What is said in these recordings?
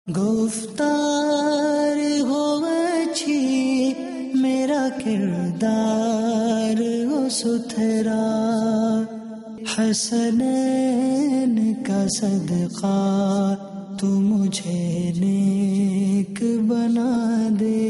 گفتار ہو اچھی میرا کردار ہو ستھرا، حسنین کا صدقہ تو مجھے نیک بنا دے۔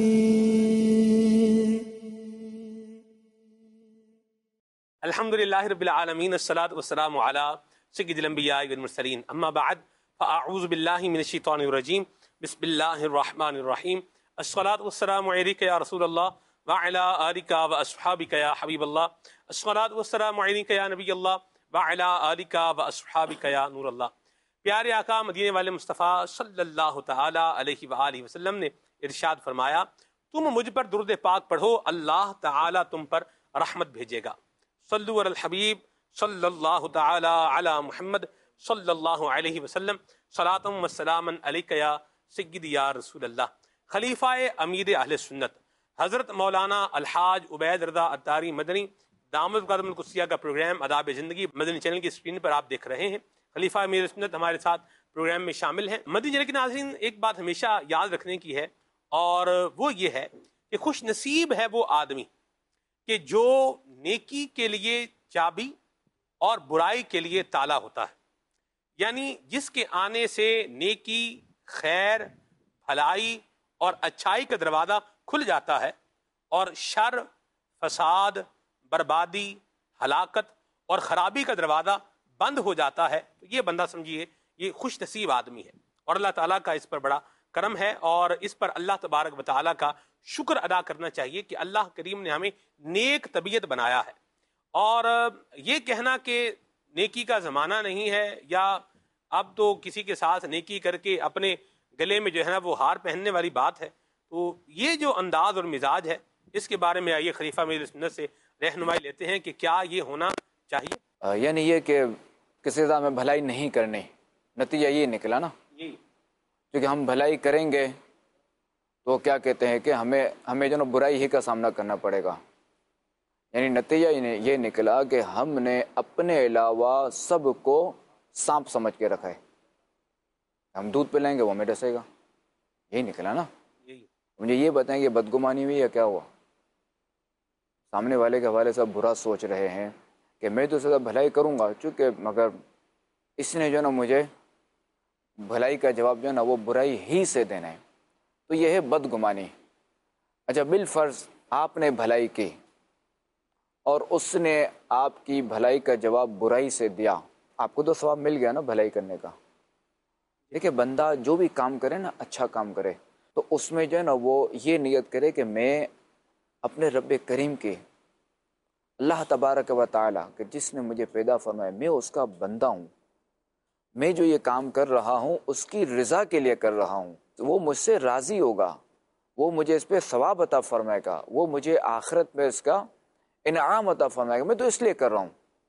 الحمدللہ رب العالمین، الصلاۃ والسلام علی سید الانبیاء والمرسلین، اما بعد فاعوذ باللہ من الشیطان الرجیم، بسم اللہ الرحمن الرحیم، الصلاۃ والسلام علیک یا رسول اللہ وعلی آلک واصحابک یا حبیب اللہ، الصلاۃ والسلام علیک یا نبی اللہ وعلی آلک واصحابک یا نور اللہ۔ پیارے آقا مدینے والے مصطفیٰ صلی اللہ تعالی علیہ وآلہ وسلم نے ارشاد فرمایا، تم مجھ پر درود پاک پڑھو، اللہ تعالی تم پر رحمت بھیجے گا۔ صلو علی الحبیب صلی اللہ تعالی علی محمد صلی اللہ علیہ وسلم، صلاۃ و سلاما علیک یا سیدی یا رسول اللہ۔ خلیفہ امیر اہل سنت حضرت مولانا الحاج عبید رضا عطاری مدنی دامت قدم القدسیہ کا پروگرام آداب زندگی مدنی چینل کی اسکرین پر آپ دیکھ رہے ہیں۔ خلیفہ امیر سنت ہمارے ساتھ پروگرام میں شامل ہیں۔ مدنی چینل کے ناظرین، ایک بات ہمیشہ یاد رکھنے کی ہے، اور وہ یہ ہے کہ خوش نصیب ہے وہ آدمی کہ جو نیکی کے لیے چابی اور برائی کے لیے تالا ہوتا ہے، یعنی جس کے آنے سے نیکی، خیر، بھلائی اور اچھائی کا دروازہ کھل جاتا ہے، اور شر، فساد، بربادی، ہلاکت اور خرابی کا دروازہ بند ہو جاتا ہے، تو یہ بندہ سمجھیے یہ خوش نصیب آدمی ہے، اور اللہ تعالیٰ کا اس پر بڑا کرم ہے، اور اس پر اللہ تبارک و تعالیٰ کا شکر ادا کرنا چاہیے کہ اللہ کریم نے ہمیں نیک طبیعت بنایا ہے۔ اور یہ کہنا کہ نیکی کا زمانہ نہیں ہے، یا اب تو کسی کے ساتھ نیکی کر کے اپنے گلے میں جو ہے نا وہ ہار پہننے والی بات ہے، تو یہ جو انداز اور مزاج ہے، اس کے بارے میں آئیے خلیفہ امیر سنت سے رہنمائی لیتے ہیں کہ کیا یہ ہونا چاہیے۔ یعنی یہ کہ کسی طرح میں بھلائی نہیں کرنی، نتیجہ یہ نکلا نا، کیونکہ ہم بھلائی کریں گے تو کیا کہتے ہیں کہ ہمیں جو نا برائی ہی کا سامنا کرنا پڑے گا۔ یعنی نتیجہ یہ نکلا کہ ہم نے اپنے علاوہ سب کو سانپ سمجھ کے رکھا ہے، ہم دودھ پلائیں گے وہ ہمیں ڈسے گا، یہی نکلا نا۔ مجھے یہ بتائیں کہ بدگمانی ہوئی یا کیا ہوا؟ سامنے والے کے حوالے سے برا سوچ رہے ہیں کہ میں تو اسے بھلائی کروں گا، چونکہ مگر اس نے جو نا مجھے بھلائی کا جواب جو ہے نا وہ برائی ہی سے دینا ہے، تو یہ ہے بدگمانی۔ اچھا، بالفرض آپ نے بھلائی کی اور اس نے آپ کی بھلائی کا جواب برائی سے دیا، آپ کو تو ثواب مل گیا نا بھلائی کرنے کا۔ دیکھیں، بندہ جو بھی کام کرے نا، اچھا کام کرے، تو اس میں جو ہے نا وہ یہ نیت کرے کہ میں اپنے رب کریم کے، اللہ تبارک و تعالیٰ کہ جس نے مجھے پیدا فرمایا، میں اس کا بندہ ہوں، میں جو یہ کام کر رہا ہوں اس کی رضا کے لیے کر رہا ہوں، تو وہ مجھ سے راضی ہوگا، وہ مجھے اس پہ ثواب عطا فرمائے گا، وہ مجھے آخرت میں اس کا انعام عطا فرمائے گا، میں تو اس لیے کر رہا ہوں۔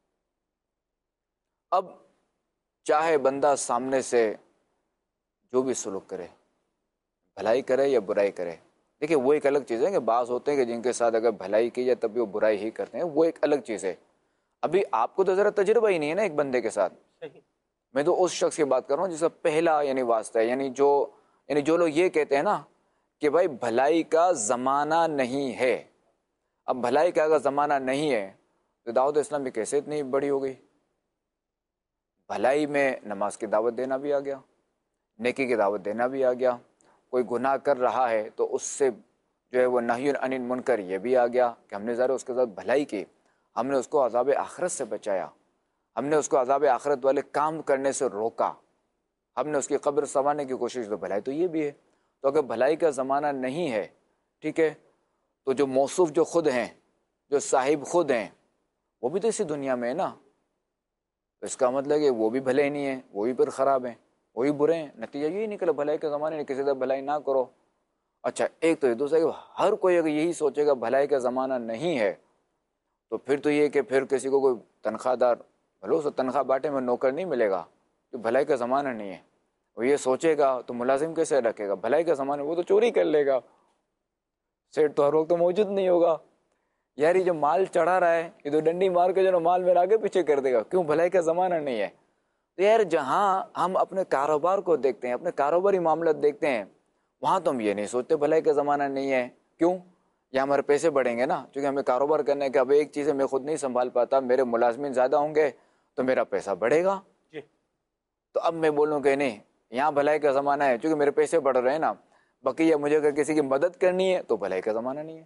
اب چاہے بندہ سامنے سے جو بھی سلوک کرے، بھلائی کرے یا برائی کرے، دیکھیں وہ ایک الگ چیز ہے کہ بعض ہوتے ہیں کہ جن کے ساتھ اگر بھلائی کی جائے تب بھی وہ برائی ہی کرتے ہیں، وہ ایک الگ چیز ہے۔ ابھی آپ کو تو ذرا تجربہ ہی نہیں ہے نا ایک بندے کے ساتھ، میں تو اس شخص کی بات کر رہا ہوں جس کا پہلا یعنی واسطہ ہے، یعنی جو لوگ یہ کہتے ہیں نا کہ بھائی بھلائی کا زمانہ نہیں ہے۔ اب بھلائی کا اگر زمانہ نہیں ہے تو دعوت اسلام بھی کیسے اتنی بڑی ہو گئی؟ بھلائی میں نماز کی دعوت دینا بھی آ گیا، نیکی کی دعوت دینا بھی آ گیا، کوئی گناہ کر رہا ہے تو اس سے جو ہے وہ نہی عن المنکر یہ بھی آ گیا کہ ہم نے ذرا اس کے ساتھ بھلائی کی، ہم نے اس کو عذاب آخرت سے بچایا، ہم نے اس کو عذاب آخرت والے کام کرنے سے روکا، ہم نے اس کی قبر سنوارنے کی کوشش، تو بھلائی تو یہ بھی ہے۔ تو اگر بھلائی کا زمانہ نہیں ہے، ٹھیک ہے، تو جو موصوف جو خود ہیں، جو صاحب خود ہیں، وہ بھی تو اسی دنیا میں ہے نا، تو اس کا مطلب ہے وہ بھی بھلے نہیں ہیں، وہ بھی پھر خراب ہیں، وہ بھی برے ہیں۔ نتیجہ یہی نکلا بھلائی کے زمانے میں کسی طرح بھلائی نہ کرو۔ اچھا، ایک تو یہ دوسرا کہ ہر کوئی اگر یہی سوچے گا بھلائی کا زمانہ نہیں ہے، تو پھر تو یہ کہ پھر کسی کو کوئی تنخواہ دار بھلو سے تنخواہ باٹے میں نوکر نہیں ملے گا، تو بھلائی کا زمانہ نہیں ہے۔ وہ یہ سوچے گا تو ملازم کیسے رکھے گا؟ بھلائی کا زمانہ وہ تو چوری کر لے گا، سیٹ تو ہر وقت تو موجود نہیں ہوگا، یار یہ جو مال چڑھا رہا ہے یہ تو ڈنڈی مار کے جو مال میرا آگے پیچھے کر دے گا، کیوں؟ بھلائی کا زمانہ نہیں ہے۔ تو یار جہاں ہم اپنے کاروبار کو دیکھتے ہیں، اپنے کاروباری معاملات دیکھتے ہیں، وہاں تو ہم یہ نہیں سوچتے بھلائی کا زمانہ نہیں ہے. کیوں؟ یا ہمارے پیسے بڑھیں گے نا، کیونکہ ہمیں کاروبار کرنے کے اب ایک چیز ہے میں خود نہیں سنبھال پاتا، میرے ملازمین زیادہ ہوں گے تو میرا پیسہ بڑھے گا. جی. تو اب میں بولوں کہ نہیں، یہاں بھلائی کا زمانہ ہے، چونکہ میرے پیسے بڑھ رہے ہیں نا، بقیہ مجھے اگر کسی کی مدد کرنی ہے تو بھلائی کا زمانہ نہیں ہے.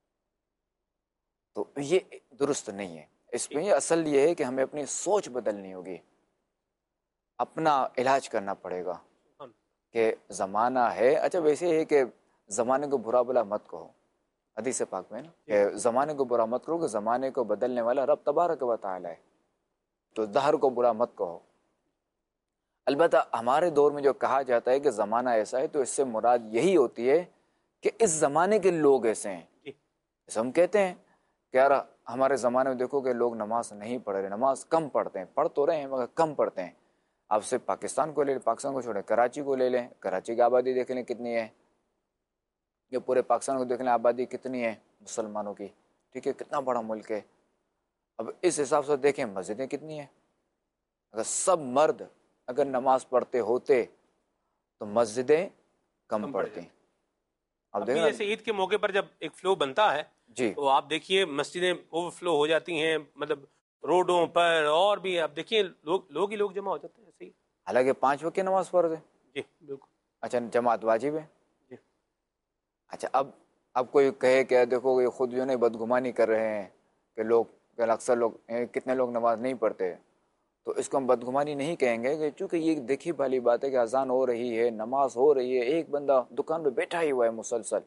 تو یہ درست نہیں ہے. اس میں اصل یہ ہے کہ ہمیں اپنی سوچ بدلنی ہوگی، اپنا علاج کرنا پڑے گا کہ زمانہ ہے. اچھا ویسے ہے کہ زمانے کو برا بلا مت کہو، حدیث پاک میں نا کہ زمانے کو برا مت کرو کہ زمانے کو بدلنے والا رب تبارک و تعالی ہے. تو دہر کو برا مت کہو. البتہ ہمارے دور میں جو کہا جاتا ہے کہ زمانہ ایسا ہے تو اس سے مراد یہی ہوتی ہے کہ اس زمانے کے لوگ ایسے ہیں. جیسے ہم کہتے ہیں کہ یار ہمارے زمانے میں دیکھو کہ لوگ نماز نہیں پڑھ رہے، نماز کم پڑھتے ہیں، پڑھ تو رہے ہیں مگر کم پڑھتے ہیں. آپ سے پاکستان کو لے لیں، پاکستان کو چھوڑیں کراچی کو لے لیں، کراچی کی آبادی دیکھ لیں کتنی ہے، یہ پورے پاکستان کو دیکھ لیں آبادی کتنی ہے مسلمانوں کی. ٹھیک ہے، کتنا بڑا ملک ہے. اب اس حساب سے دیکھیں مسجدیں کتنی ہیں. اگر سب مرد اگر نماز پڑھتے ہوتے تو مسجدیں کم پڑھتی. اب بھی جیسے عید کے موقع پر جب ایک فلو بنتا ہے جی تو آپ دیکھیے مسجدیں اوور فلو ہو جاتی ہیں، مطلب روڈوں پر، اور بھی آپ دیکھیے لوگ ہی لوگ جمع ہو جاتے ہیں ایسے ہی. حالانکہ 5 وقت کی نماز فرض ہے. جی بالکل. اچھا جماعت واجب ہے. جی. اچھا اب کوئی کہے کہ دیکھو یہ خود جو نہیں بدگمانی کر رہے ہیں کہ لوگ اکثر لوگ کتنے لوگ نماز نہیں پڑھتے، تو اس کو ہم بدگمانی نہیں کہیں گے کہ چونکہ یہ دیکھی والی بات ہے کہ اذان ہو رہی ہے، نماز ہو رہی ہے، ایک بندہ دکان پہ بیٹھا ہی ہوا ہے مسلسل،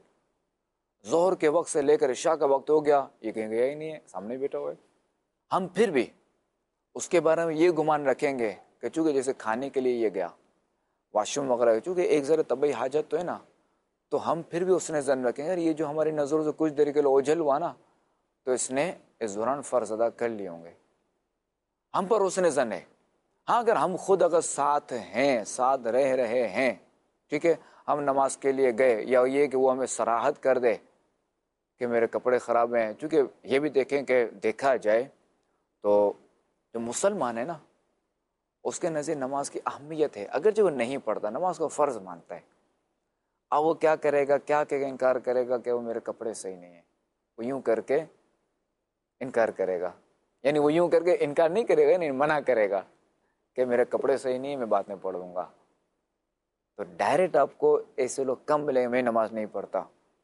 ظہر کے وقت سے لے کر عشاء کا وقت ہو گیا، یہ کہیں گے ہی نہیں ہے، سامنے بیٹھا ہوا ہے. ہم پھر بھی اس کے بارے میں یہ گمان رکھیں گے کہ چونکہ جیسے کھانے کے لیے یہ گیا، واش روم وغیرہ، چونکہ ایک ذرا طبعی حاجت تو ہے نا، تو ہم پھر بھی اس نے ظن رکھیں گے یہ جو ہماری نظروں سے کچھ دیر کے لیے اوجھل ہوا نا، تو اس نے اس دوران فرض ادا کر لیے ہوں گے. ہم پر اس نے ظن ہے. ہاں اگر ہم خود اگر ساتھ ہیں، ساتھ رہ رہے ہیں، ٹھیک ہے، ہم نماز کے لیے گئے، یا یہ کہ وہ ہمیں صراحت کر دے کہ میرے کپڑے خراب ہیں، چونکہ یہ بھی دیکھیں کہ دیکھا جائے تو جو مسلمان ہے نا اس کے نزدیک نماز کی اہمیت ہے، اگرچہ وہ نہیں پڑھتا، نماز کو فرض مانتا ہے. اب وہ کیا کرے گا، کیا کہ انکار کرے گا کہ وہ میرے کپڑے صحیح نہیں ہیں، وہ یوں کر کے انکار کرے گا، یعنی وہ یوں کر کے انکار نہیں کرے گا، یعنی منع کرے گا کہ میرے کپڑے صحیح نہیں ہیں، میں بعد میں پڑھ لوں گا. تو ڈائریکٹ آپ کو ایسے لوگ کم ملیں گے، میں نماز نہیں پڑھتا.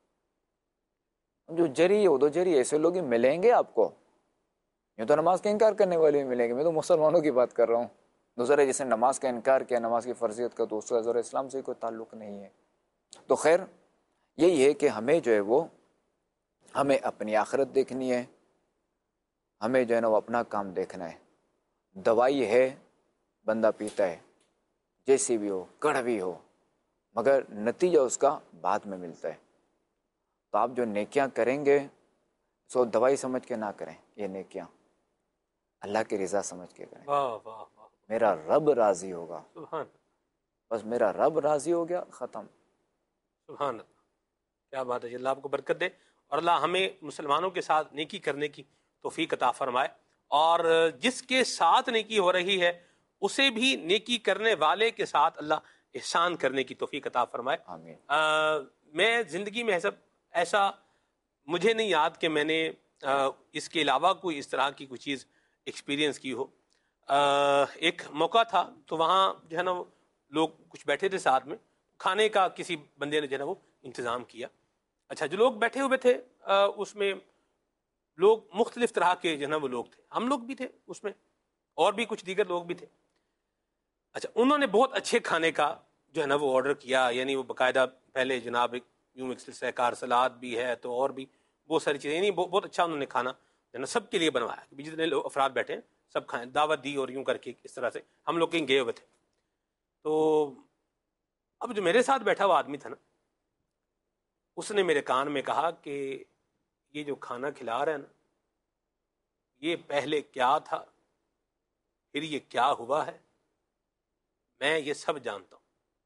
جو جری ہے وہ تو جری، ایسے لوگ ہی ملیں گے آپ کو. یہ تو نماز کا انکار کرنے والے بھی ملیں گے، میں تو مسلمانوں کی بات کر رہا ہوں. دوسرے جس نے نماز کا انکار کیا، نماز کی فرضیت کا، تو اس کا ذرا اسلام سے کوئی تعلق نہیں ہے. تو خیر یہی ہے کہ ہمیں جو ہے وہ ہمیں اپنی آخرت دیکھنی ہے، ہمیں جو ہے نا وہ اپنا کام دیکھنا ہے. دوائی ہے بندہ پیتا ہے جیسی بھی ہو، کڑوی ہو، مگر نتیجہ اس کا بعد میں ملتا ہے. تو آپ جو نیکیاں کریں گے سو دوائی سمجھ کے نہ کریں، یہ نیکیاں اللہ کی رضا سمجھ کے کریں. واہ واہ واہ، میرا رب راضی ہوگا، سبحان بس میرا رب راضی ہو گیا، ختم. سبحان اللہ، کیا بات ہے. اللہ آپ کو برکت دے، اور اللہ ہمیں مسلمانوں کے ساتھ نیکی کرنے کی توفیق عطا فرمائے، اور جس کے ساتھ نیکی ہو رہی ہے اسے بھی نیکی کرنے والے کے ساتھ اللہ احسان کرنے کی توفیق عطا فرمائے. آمین. میں زندگی میں ایسا مجھے نہیں یاد کہ میں نے اس کے علاوہ کوئی اس طرح کی کوئی چیز ایکسپیرینس کی ہو. ایک موقع تھا تو وہاں جو ہے نا وہ لوگ کچھ بیٹھے تھے ساتھ میں، کھانے کا کسی بندے نے جو ہے نا وہ انتظام کیا. اچھا جو لوگ بیٹھے ہوئے تھے اس میں لوگ مختلف طرح کے جو ہے نا وہ لوگ تھے، ہم لوگ بھی تھے اس میں، اور بھی کچھ دیگر لوگ بھی تھے. اچھا انہوں نے بہت اچھے کھانے کا جو ہے نا وہ آرڈر کیا، یعنی وہ باقاعدہ پہلے جناب یوں ایک سلسلہ کار سلاد بھی ہے تو اور بھی بہت ساری چیزیں، یعنی بہت اچھا انہوں نے کھانا جو ہے نا سب کے لیے بنوایا کہ جتنے لوگ افراد بیٹھے ہیں سب کھائیں، دعوت دی اور یوں کر کے اس طرح سے ہم لوگ کہیں گئے ہوئے تھے. تو اب جو میرے ساتھ بیٹھا ہوا آدمی تھا نا اس نے میرے کان میں کہا کہ یہ جو کھانا کھلا رہا ہے نا یہ پہلے کیا تھا پھر یہ کیا ہوا ہے، میں یہ سب جانتا ہوں.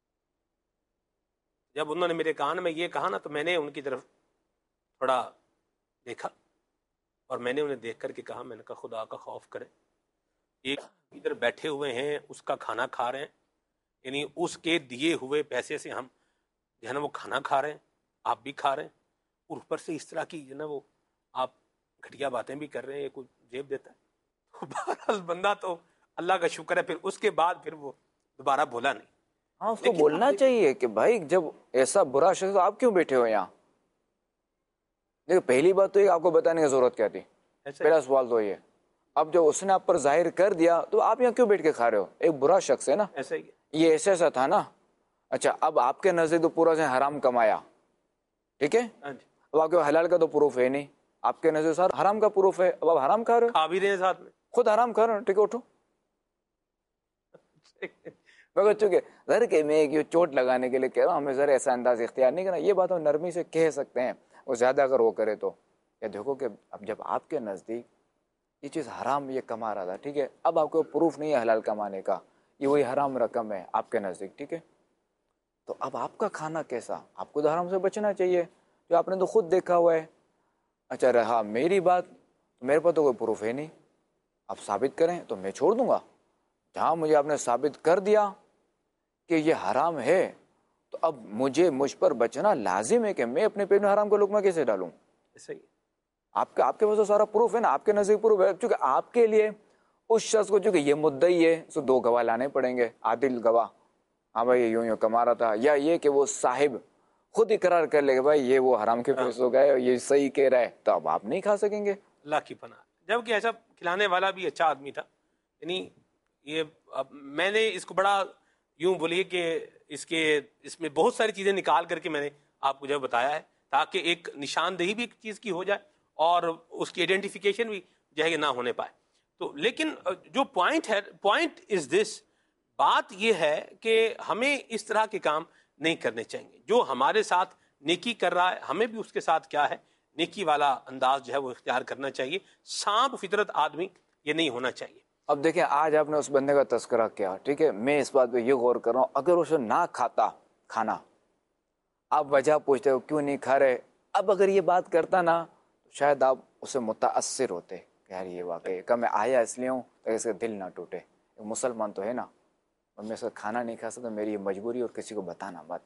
جب انہوں نے میرے کان میں یہ کہا نا تو میں نے ان کی طرف تھوڑا دیکھا اور میں نے انہیں دیکھ کر کے کہا، میں نے کہا خدا کا خوف کریں، ایک ادھر بیٹھے ہوئے ہیں اس کا کھانا کھا رہے ہیں، یعنی اس کے دیے ہوئے پیسے سے ہم جو ہے نا وہ کھانا کھا رہے ہیں، آپ بھی کھا رہے ہیں، اور اوپر سے اس طرح کی جو ہے نا وہ آپ گھٹیا باتیں بھی کر رہے ہیں، کوئی جیب دیتا ہے. تو بہرحال بندہ تو اللہ کا شکر ہے، پھر اس کے بعد پھر وہ دوبارہ بولا نہیں. ہاں اس کو لیکن بولنا چاہیے کہ بھائی جب ایسا برا شخص تو آپ کیوں بیٹھے ہو یہاں. دیکھو پہلی بات تو یہ آپ کو بتانے کی ضرورت کیا تھی، ایسا پہلا سوال تو یہ. اب جب اس نے آپ پر ظاہر کر دیا تو آپ یہاں کیوں بیٹھ کے کھا رہے ہو؟ ایک برا شخص ہے نا، ایسا ہی ہے. یہ ایسا تھا نا. اچھا اب آپ کے نزدیک تو پورا سے حرام کمایا، ٹھیک ہے، ہاں جی، اب آپ کے حلال کا تو پروف ہے نہیں، آپ کے نزدیک سارا حرام کا پروف ہے، اب آپ حرام کھا رہے ہو، کھا بھی رہے ہیں ساتھ میں. خود حرام کھا رہے ہو، ٹھیک ہے اٹھو. مگر چونکہ ذرا کہ میں ایک چوٹ لگانے کے لیے کہہ رہا ہوں، ہمیں ذرا ایسا انداز اختیار نہیں کرنا. یہ بات ہم نرمی سے کہہ سکتے ہیں، اور زیادہ اگر وہ کرے تو یہ دیکھو کہ اب جب آپ کے نزدیک یہ چیز حرام یہ کما رہا تھا، ٹھیک ہے، اب آپ کو پروف نہیں ہے حلال کمانے کا، یہ وہی حرام رقم ہے آپ کے نزدیک، ٹھیک ہے، تو اب آپ کا کھانا کیسا؟ آپ کو تو حرام سے بچنا چاہیے، جو آپ نے تو خود دیکھا ہوا ہے. اچھا رہا میری بات، میرے پاس تو کوئی پروف ہے نہیں، آپ ثابت کریں تو میں چھوڑ دوں گا. جہاں مجھے آپ نے ثابت کر دیا کہ یہ حرام ہے تو اب مجھ پر بچنا لازم ہے کہ میں اپنے پیٹ میں حرام کا لقمہ کیسے ڈالوں. ایسا ہی ہے. آپ کے پاس تو سارا پروف ہے نا، آپ کے نزدیک پروف ہے. چونکہ آپ کے لیے اس شخص کو چونکہ یہ مدعی ہے سو 2 گواہ لانے پڑیں گے، عادل گواہ، ہاں بھائی یہ یوں کما رہا تھا، یا یہ کہ وہ صاحب خود اقرار کر لے گا بھائی یہ وہ حرام کے پیسوں کا ہے، یہ صحیح کہہ رہا ہے، تو اب آپ نہیں کھا سکیں گے. اللہ کی پناہ. جبکہ ایسا کھلانے والا بھی اچھا آدمی تھا، یعنی یہ اب میں نے اس کو بڑا یوں بولیے کہ اس میں بہت ساری چیزیں نکال کر کے میں نے آپ کو جو بتایا ہے، تاکہ ایک نشاندہی بھی ایک چیز کی ہو جائے اور اس کی آئیڈینٹیفیکیشن بھی جو ہے کہ نہ ہونے پائے. تو لیکن جو پوائنٹ ہے، پوائنٹ از دس، بات یہ ہے کہ ہمیں اس طرح کے کام نہیں کرنے چاہیے. جو ہمارے ساتھ نیکی کر رہا ہے ہمیں بھی اس کے ساتھ کیا ہے نیکی والا انداز جو ہے وہ اختیار کرنا چاہیے. سانپ فطرت آدمی یہ نہیں ہونا چاہیے. اب دیکھیں آج آپ نے اس بندے کا تذکرہ کیا، ٹھیک ہے، میں اس بات پہ یہ غور کر رہا ہوں اگر اسے نہ کھاتا کھانا، آپ وجہ پوچھتے ہو کیوں نہیں کھا رہے، اب اگر یہ بات کرتا نا تو شاید آپ اسے متاثر ہوتے کہ یار یہ واقعی کہ میں آیا اس لیے ہوں تاکہ اس کا دل نہ ٹوٹے. ایک مسلمان تو ہے نا، اور میں اس کا کھانا نہیں کھا سکتا، میری یہ مجبوری اور کسی کو بتانا مت.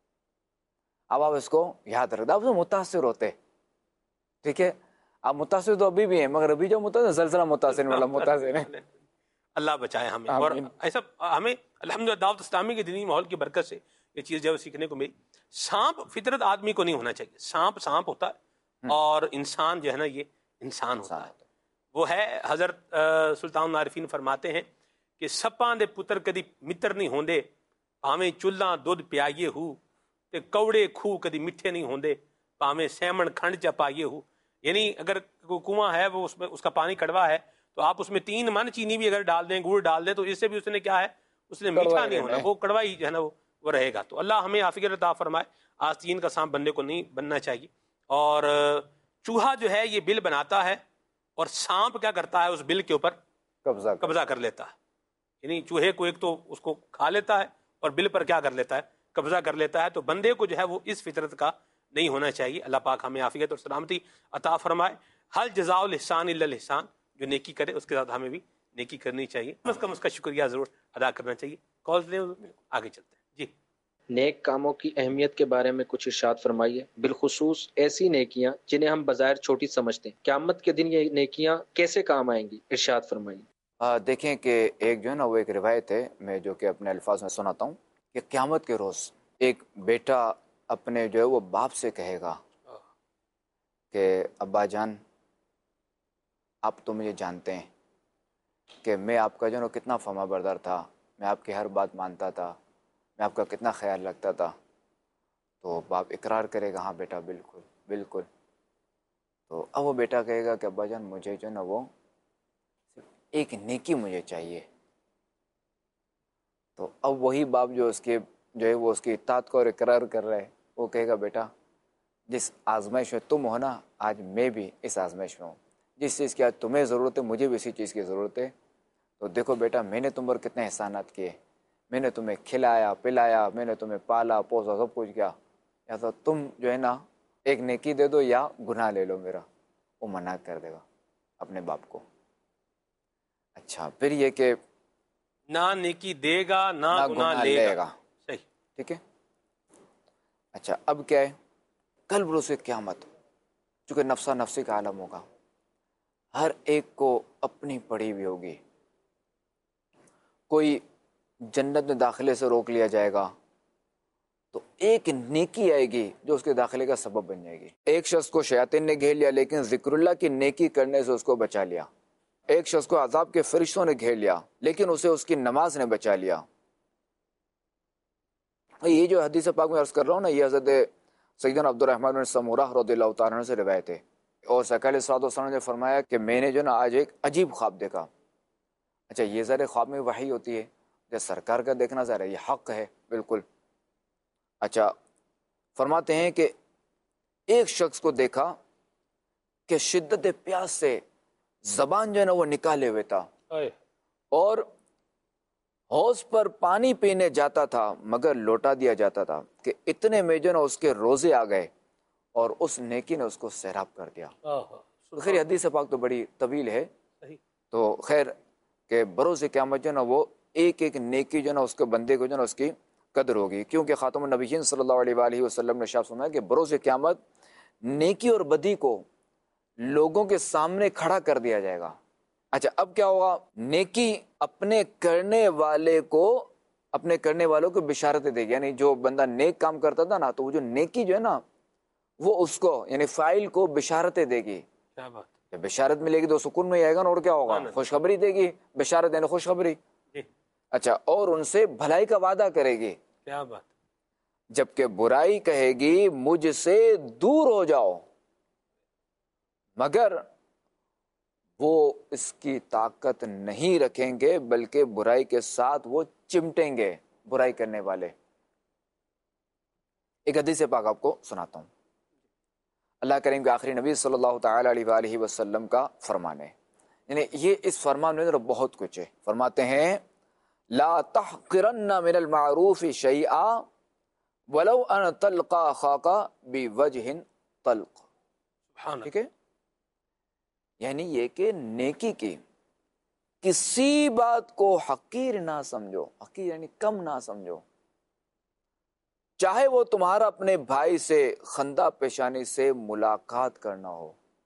اب آپ اس کو یاد رکھتے، آپ اسے متاثر ہوتے، ٹھیک ہے. آپ متاثر تو ابھی بھی ہیں، مگر ابھی جو متاثر زلزلہ متاثر والا متاثر ہے. اللہ بچائے ہمیں. اور ایسا ہمیں الحمدللہ دعوت اسلامی کے دینی ماحول کی برکت سے یہ چیز جو سیکھنے کو ملی. سانپ فطرت آدمی کو نہیں ہونا چاہیے. سانپ ہوتا ہے اور انسان جو ہے نا یہ انسان ہوتا ہے. وہ ہے حضرت سلطان العارفین فرماتے ہیں کہ سپاں دے پتر کدی متر نہیں ہوندے، پاویں چلھاں دودھ پیائیے ہو، تے کوڑے کھو کدی میٹھے نہیں ہوندے، پاویں سیمن کھنڈ چا پائیے ہو. یعنی اگر کنواں ہے وہ اس کا پانی کڑوا ہے تو آپ اس میں 3 من چینی بھی اگر ڈال دیں، گڑ ڈال دیں، تو اس سے بھی اس نے کیا ہے، اس نے میٹھا نہیں ہونا، وہ کڑوا ہی جو ہے نا وہ رہے گا. تو اللہ ہمیں عافیت عطا فرمائے. آستین کا سانپ بندے کو نہیں بننا چاہیے. اور چوہا جو ہے یہ بل بناتا ہے اور سانپ کیا کرتا ہے، اس بل کے اوپر قبضہ کر لیتا ہے. یعنی چوہے کو ایک تو اس کو کھا لیتا ہے اور بل پر کیا کر لیتا ہے، قبضہ کر لیتا ہے. تو بندے کو جو ہے وہ اس فطرت کا نہیں ہونا چاہیے. اللہ پاک ہمیں عافیت اور سلامتی عطا فرمائے. حل جزاء الاحسان الا الاحسان، جو نیکی کرے اس کے ساتھ ہمیں بھی نیکی کرنی چاہیے. کم از کم اس کا شکریہ ضرور ادا کرنا چاہیے. کالز لیں، آگے چلتے ہیں. جی، نیک کاموں کی اہمیت کے بارے میں کچھ ارشاد فرمائیے، بالخصوص ایسی نیکیاں جنہیں ہم بظاہر چھوٹی سمجھتے ہیں. قیامت کے دن یہ نیکیاں کیسے کام آئیں گی، ارشاد فرمائیے. دیکھیں کہ ایک جو ہے نا وہ ایک روایت ہے، میں جو کہ اپنے الفاظ میں سناتا ہوں، کہ قیامت کے روز ایک بیٹا اپنے جو ہے وہ باپ سے کہے گا کہ ابا جان آپ تو مجھے جانتے ہیں کہ میں آپ کا جو ہے نا کتنا فرما بردار تھا، میں آپ کی ہر بات مانتا تھا، میں آپ کا کتنا خیال رکھتا تھا. تو باپ اقرار کرے گا ہاں بیٹا بالکل بالکل. تو اب وہ بیٹا کہے گا کہ ابا جان مجھے جو ہے نا وہ ایک نیکی مجھے چاہیے. تو اب وہی باپ جو اس کے جو ہے وہ اس کی اطاعت کو اور اقرار کر رہا ہے، وہ کہے گا بیٹا جس آزمائش میں تم ہو نا آج میں بھی اس آزمائش میں ہوں، جس چیز کی آج تمہیں ضرورت ہے مجھے بھی اسی چیز کی ضرورت ہے. تو دیکھو بیٹا میں نے تم پر کتنے احسانات کیے، میں نے تمہیں کھلایا پلایا، میں نے تمہیں پالا پوسا سب کچھ کیا، یا تو تم جو ہے نا ایک نیکی دے دو یا گناہ لے لو میرا. وہ منع کر دے گا اپنے باپ کو. اچھا پھر یہ کہ نہ نیکی دے گا نہ گناہ لے گا. صحیح. ٹھیک ہے. اچھا اب کیا ہے، کل بروز قیامت چونکہ نفسا نفسی کا عالم ہوگا، ہر ایک کو اپنی پڑی ہوئی ہوگی. کوئی جنت میں داخلے سے روک لیا جائے گا تو ایک نیکی آئے گی جو اس کے داخلے کا سبب بن جائے گی. ایک شخص کو شیاطین نے گھیر لیا لیکن ذکر اللہ کی نیکی کرنے سے اس کو بچا لیا. ایک شخص کو عذاب کے فرشتوں نے گھیر لیا لیکن اسے اس کی نماز نے بچا لیا. یہ جو حدیث پاک میں عرض کر رہا ہوں نا، یہ حضرت سیدنا عبد الرحمن بن سمورہ رضی اللہ تعالیٰ عنہ سے روایت ہے. اور سرکار علیہ الصلوۃ والسلام نے فرمایا کہ میں نے جو نا آج ایک عجیب خواب دیکھا. اچھا یہ ذرا خواب میں وحی ہوتی ہے، جو سرکار کا دیکھنا ذرا یہ حق ہے بالکل. اچھا فرماتے ہیں کہ ایک شخص کو دیکھا کہ شدت پیاس سے زبان جو ہے نا وہ نکالے ہوئے تھا اور حوض پر پانی پینے جاتا تھا مگر لوٹا دیا جاتا تھا کہ اتنے میں جو نا اس کے روزے آ گئے اور اس نیکی نے اس کو سیراب کر دیا. خیر حدیث پاک تو بڑی طویل ہے، تو خیر کہ بروز قیامت جو نا وہ ایک ایک نیکی جو نا اس کے بندے کو جو نا اس کی قدر ہوگی، کیونکہ خاتم النبیین صلی اللہ علیہ وآلہ وسلم نے ارشاد فرمایا کہ بروز قیامت نیکی اور بدی کو لوگوں کے سامنے کھڑا کر دیا جائے گا. اچھا اب کیا ہوگا، نیکی اپنے کرنے والوں کو بشارتیں دے گی. یعنی جو بندہ نیک کام کرتا تھا نا تو وہ جو نیکی جو ہے نا وہ اس کو یعنی فاعل کو بشارتیں دے گی. کیا بات. جب بشارت ملے گی تو سکون میں آئے گا نا، اور کیا ہوگا، خوشخبری دے گی. بشارت یعنی خوشخبری. اچھا اور ان سے بھلائی کا وعدہ کرے گی. کیا بات. جبکہ برائی کہے گی مجھ سے دور ہو جاؤ، مگر وہ اس کی طاقت نہیں رکھیں گے بلکہ برائی کے ساتھ وہ چمٹیں گے برائی کرنے والے. ایک حدیث پاک آپ کو سناتا ہوں. اللہ کریم کے آخری نبی صلی اللہ تعالی علیہ وآلہ وسلم کا فرمان ہے، یعنی یہ اس فرمان میں بہت کچھ ہے. فرماتے ہیں لا تحقرن من المعروف شیئا ولو ان تلقى اخاك بوجه طلق. ٹھیک ہے، یعنی یہ کہ نیکی کی کسی بات کو حقیر نہ سمجھو. حقیر یعنی کم نہ سمجھو، چاہے وہ تمہارا اپنے بھائی سے خندہ پیشانی سے ملاقات کرنا ہو.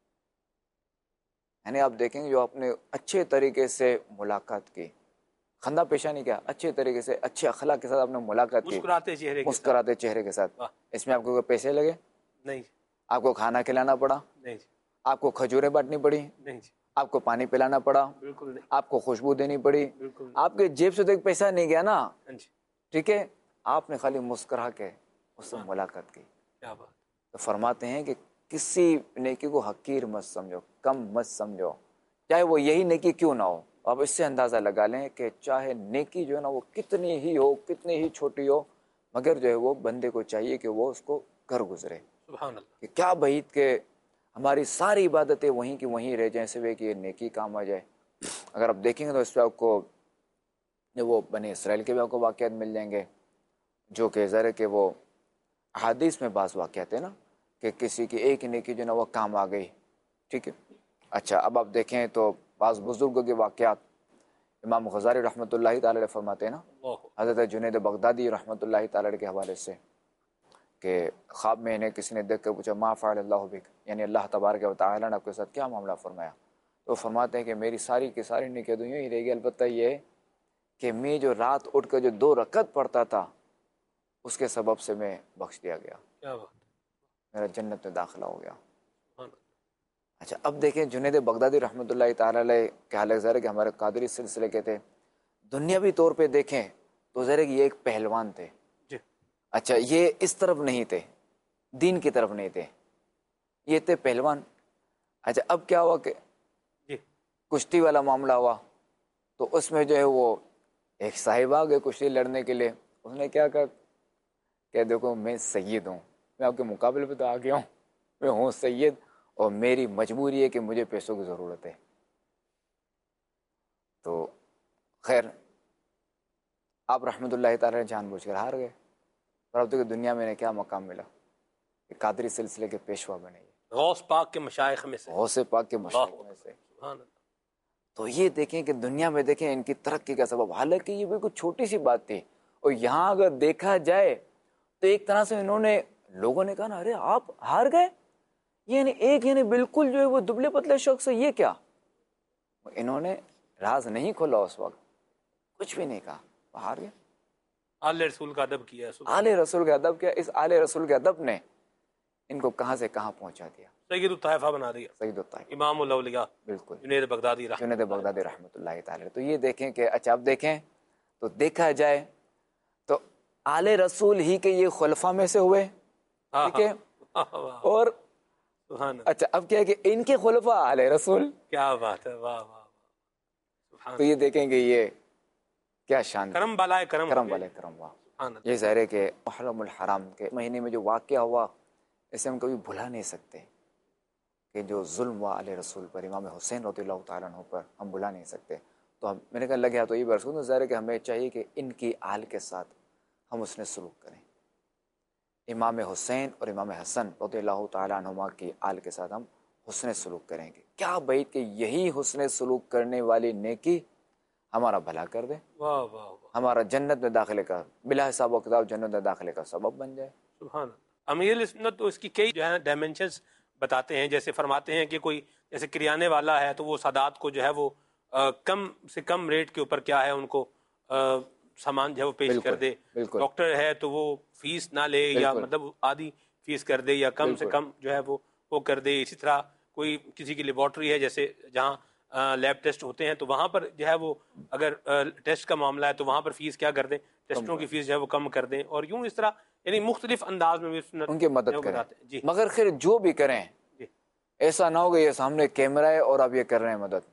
یعنی آپ دیکھیں گے جو اپنے اچھے طریقے سے ملاقات کی، خندہ پیشانی کیا، اچھے طریقے سے اچھے اخلاق کے ساتھ آپ نے ملاقات کی، مسکراتے چہرے کے ساتھ. اس میں آپ کو کوئی پیسے لگے نہیں، آپ کو کھانا کھلانا پڑا نہیں، آپ کو کھجوریں بانٹنی پڑی نہیں، آپ کو پانی پلانا پڑا، بالکل نہیں، آپ کو خوشبو دینی پڑی، بالکل آپ کے جیب سے تو ایک پیسہ نہیں گیا نا. نہیں. ٹھیک ہے، آپ نے خالی مسکرا کے اس سے ملاقات کی. کیا بات. تو فرماتے ہیں کہ کسی نیکی کو حقیر مت سمجھو، کم مت سمجھو، چاہے وہ یہی نیکی کیوں نہ ہو. آپ اس سے اندازہ لگا لیں کہ چاہے نیکی جو ہے نا وہ کتنی ہی ہو، کتنی ہی چھوٹی ہو، مگر جو ہے وہ بندے کو چاہیے کہ وہ اس کو کر گزرے. سبحان اللہ. کہ کیا بعید کہ ہماری ساری عبادتیں وہیں کی وہیں رہ جائیں سوے کہ یہ نیکی کام آ جائے. اگر آپ دیکھیں گے تو اس پہ آپ کو وہ بنی اسرائیل کے بھی آپ کو واقعات مل جائیں گے، جو کہ ذرا کہ وہ احادیث میں بعض واقعات ہیں نا کہ کسی کی ایک نیکی جو نا وہ کام آ گئی. ٹھیک ہے. اچھا اب آپ دیکھیں تو بعض بزرگوں کے واقعات، امام غزالی رحمۃ اللہ تعالی علیہ فرماتے ہیں نا، حضرت جنید بغدادی رحمۃ اللہ تعالی علیہ کے حوالے سے کہ خواب میں انہیں کسی نے دیکھ کر پوچھا ما فعل اللہ بک، یعنی اللہ تبارک و تعالی نے آپ کے ساتھ کیا معاملہ فرمایا. تو فرماتے ہیں کہ میری ساری کی ساری نیکی دنیا ہی رہ گئی، البتہ یہ کہ میں جو رات اٹھ کر جو 2 رکعت پڑھتا تھا اس کے سبب سے میں بخش دیا گیا، کیا بات. میرا جنت میں داخلہ ہو گیا. اچھا اب دیکھیں جنید بغدادی رحمۃ اللہ تعالی علیہ کے حال ظاہر کہ ہمارے قادری سلسلے کے تھے، دنیاوی طور پہ دیکھیں تو ظاہر کہ یہ ایک پہلوان تھے. اچھا یہ اس طرف نہیں تھے، دین کی طرف نہیں تھے، یہ تھے پہلوان. اچھا اب کیا ہوا کہ کشتی والا معاملہ ہوا تو اس میں جو ہے وہ ایک صاحب آ گئے کشتی لڑنے کے لیے. اس نے کیا کہا کہ دیکھو میں سید ہوں، میں آپ کے مقابلے پہ تو آ گیا ہوں، میں ہوں سید اور میری مجبوری ہے کہ مجھے پیسوں کی ضرورت ہے. تو خیر آپ رحمۃ اللہ تعالی جان بوجھ کر ہار گئے. اور اب تک دنیا میں انہیں کیا مقام ملا کہ قادری سلسلے کے پیشوا بنے، غوث پاک کے مشائخ میں سے، غوث پاک کے مشائخ میں سے. تو یہ دیکھیں کہ دنیا میں دیکھیں ان کی ترقی کا سبب، حالانکہ یہ بالکل چھوٹی سی بات تھی، اور یہاں اگر دیکھا جائے تو ایک طرح سے انہوں نے، لوگوں نے کہا نا ارے آپ ہار گئے، یعنی ایک یعنی بالکل جو ہے وہ دبلے پتلے شخص ہے، یہ کیا؟ انہوں نے راز نہیں کھولا اس وقت، کچھ بھی نہیں کہا، وہ ہار گئے۔ آل رسول کا ادب کیا ہے، آل رسول کا ادب کیا، اس آل رسول کے ادب نے ان کو کہاں سے کہاں پہنچا دیا، سید الطائفہ بنا دیا، سید الطائف، امام الاولیاء، بالکل جنید بغدادی رحمۃ جنید بغدادی رحمۃ اللہ تعالی۔ تو یہ دیکھیں کہ اچھا اب دیکھیں تو دیکھا جائے تو آل رسول ہی کے یہ خلفاء میں سے ہوئے، ٹھیک ہے، اور سبحان اللہ، اچھا اب کیا ہے کہ ان کے خلفاء آل رسول، کیا بات ہے، واہ واہ واہ، تو یہ دیکھیں کہ یہ کیا شان، کرم بالائے کرم، کرم والے کرم، واہ۔ سبحان اللہ۔ یہ ظاہر ہے کہ محرم الحرام کے مہینے میں جو واقعہ ہوا اسے ہم کبھی بھلا نہیں سکتے، کہ جو ظلم ہوا علیہ رسول پر، امام حسین رضی اللہ تعالیٰ عنہ پر، ہم بھلا نہیں سکتے۔ تو ہم، میں نے کہا لگیا تو یہ برس تو ظاہر ہے کہ ہمیں چاہیے کہ ان کی آل کے ساتھ ہم اس نے سلوک کریں، امام حسین اور امام حسن رضی اللہ تعالیٰ عنہما کی آل کے ساتھ ہم حسن سلوک کریں گے۔ کیا بعید کہ یہی حسن سلوک کرنے والی نیکی ہمارا بھلا کر دے، واہ واہ واہ، ہمارا جنت میں داخلے کا، بلا حساب و کتاب جنت میں داخلے کا سبب بن جائے۔ سبحان اللہ۔ امیر سنت تو اس کی کئی جو ہے ڈائمینشنز بتاتے ہیں، جیسے فرماتے ہیں کہ کوئی جیسے کریانے والا ہے تو وہ سادات کو جو ہے وہ کم سے کم ریٹ کے اوپر کیا ہے ان کو سامان جو ہے وہ پیش کر دے، بالکل ڈاکٹر ہے تو وہ فیس نہ لے یا بالکل مطلب آدھی فیس کر دے یا کم سے بالکل کم جو ہے وہ کر دے۔ اسی طرح کوئی کسی کی لیبارٹری ہے جیسے جہاں لیب ٹیسٹ ہوتے ہیں تو وہاں پر جو ہے وہ اگر ٹیسٹ کا معاملہ ہے تو وہاں پر فیس کیا کر دیں، ٹیسٹوں کی فیس جو ہے وہ کم کر دیں، اور یوں اس طرح یعنی مختلف انداز میں بھی سنت ان کی مدد وہ کریں۔ بتاتے ہیں۔ جی مگر خیر جو بھی کریں جی، ایسا نہ ہو کہ یہ سامنے کیمرہ ہے اور آپ یہ کر رہے ہیں مدد،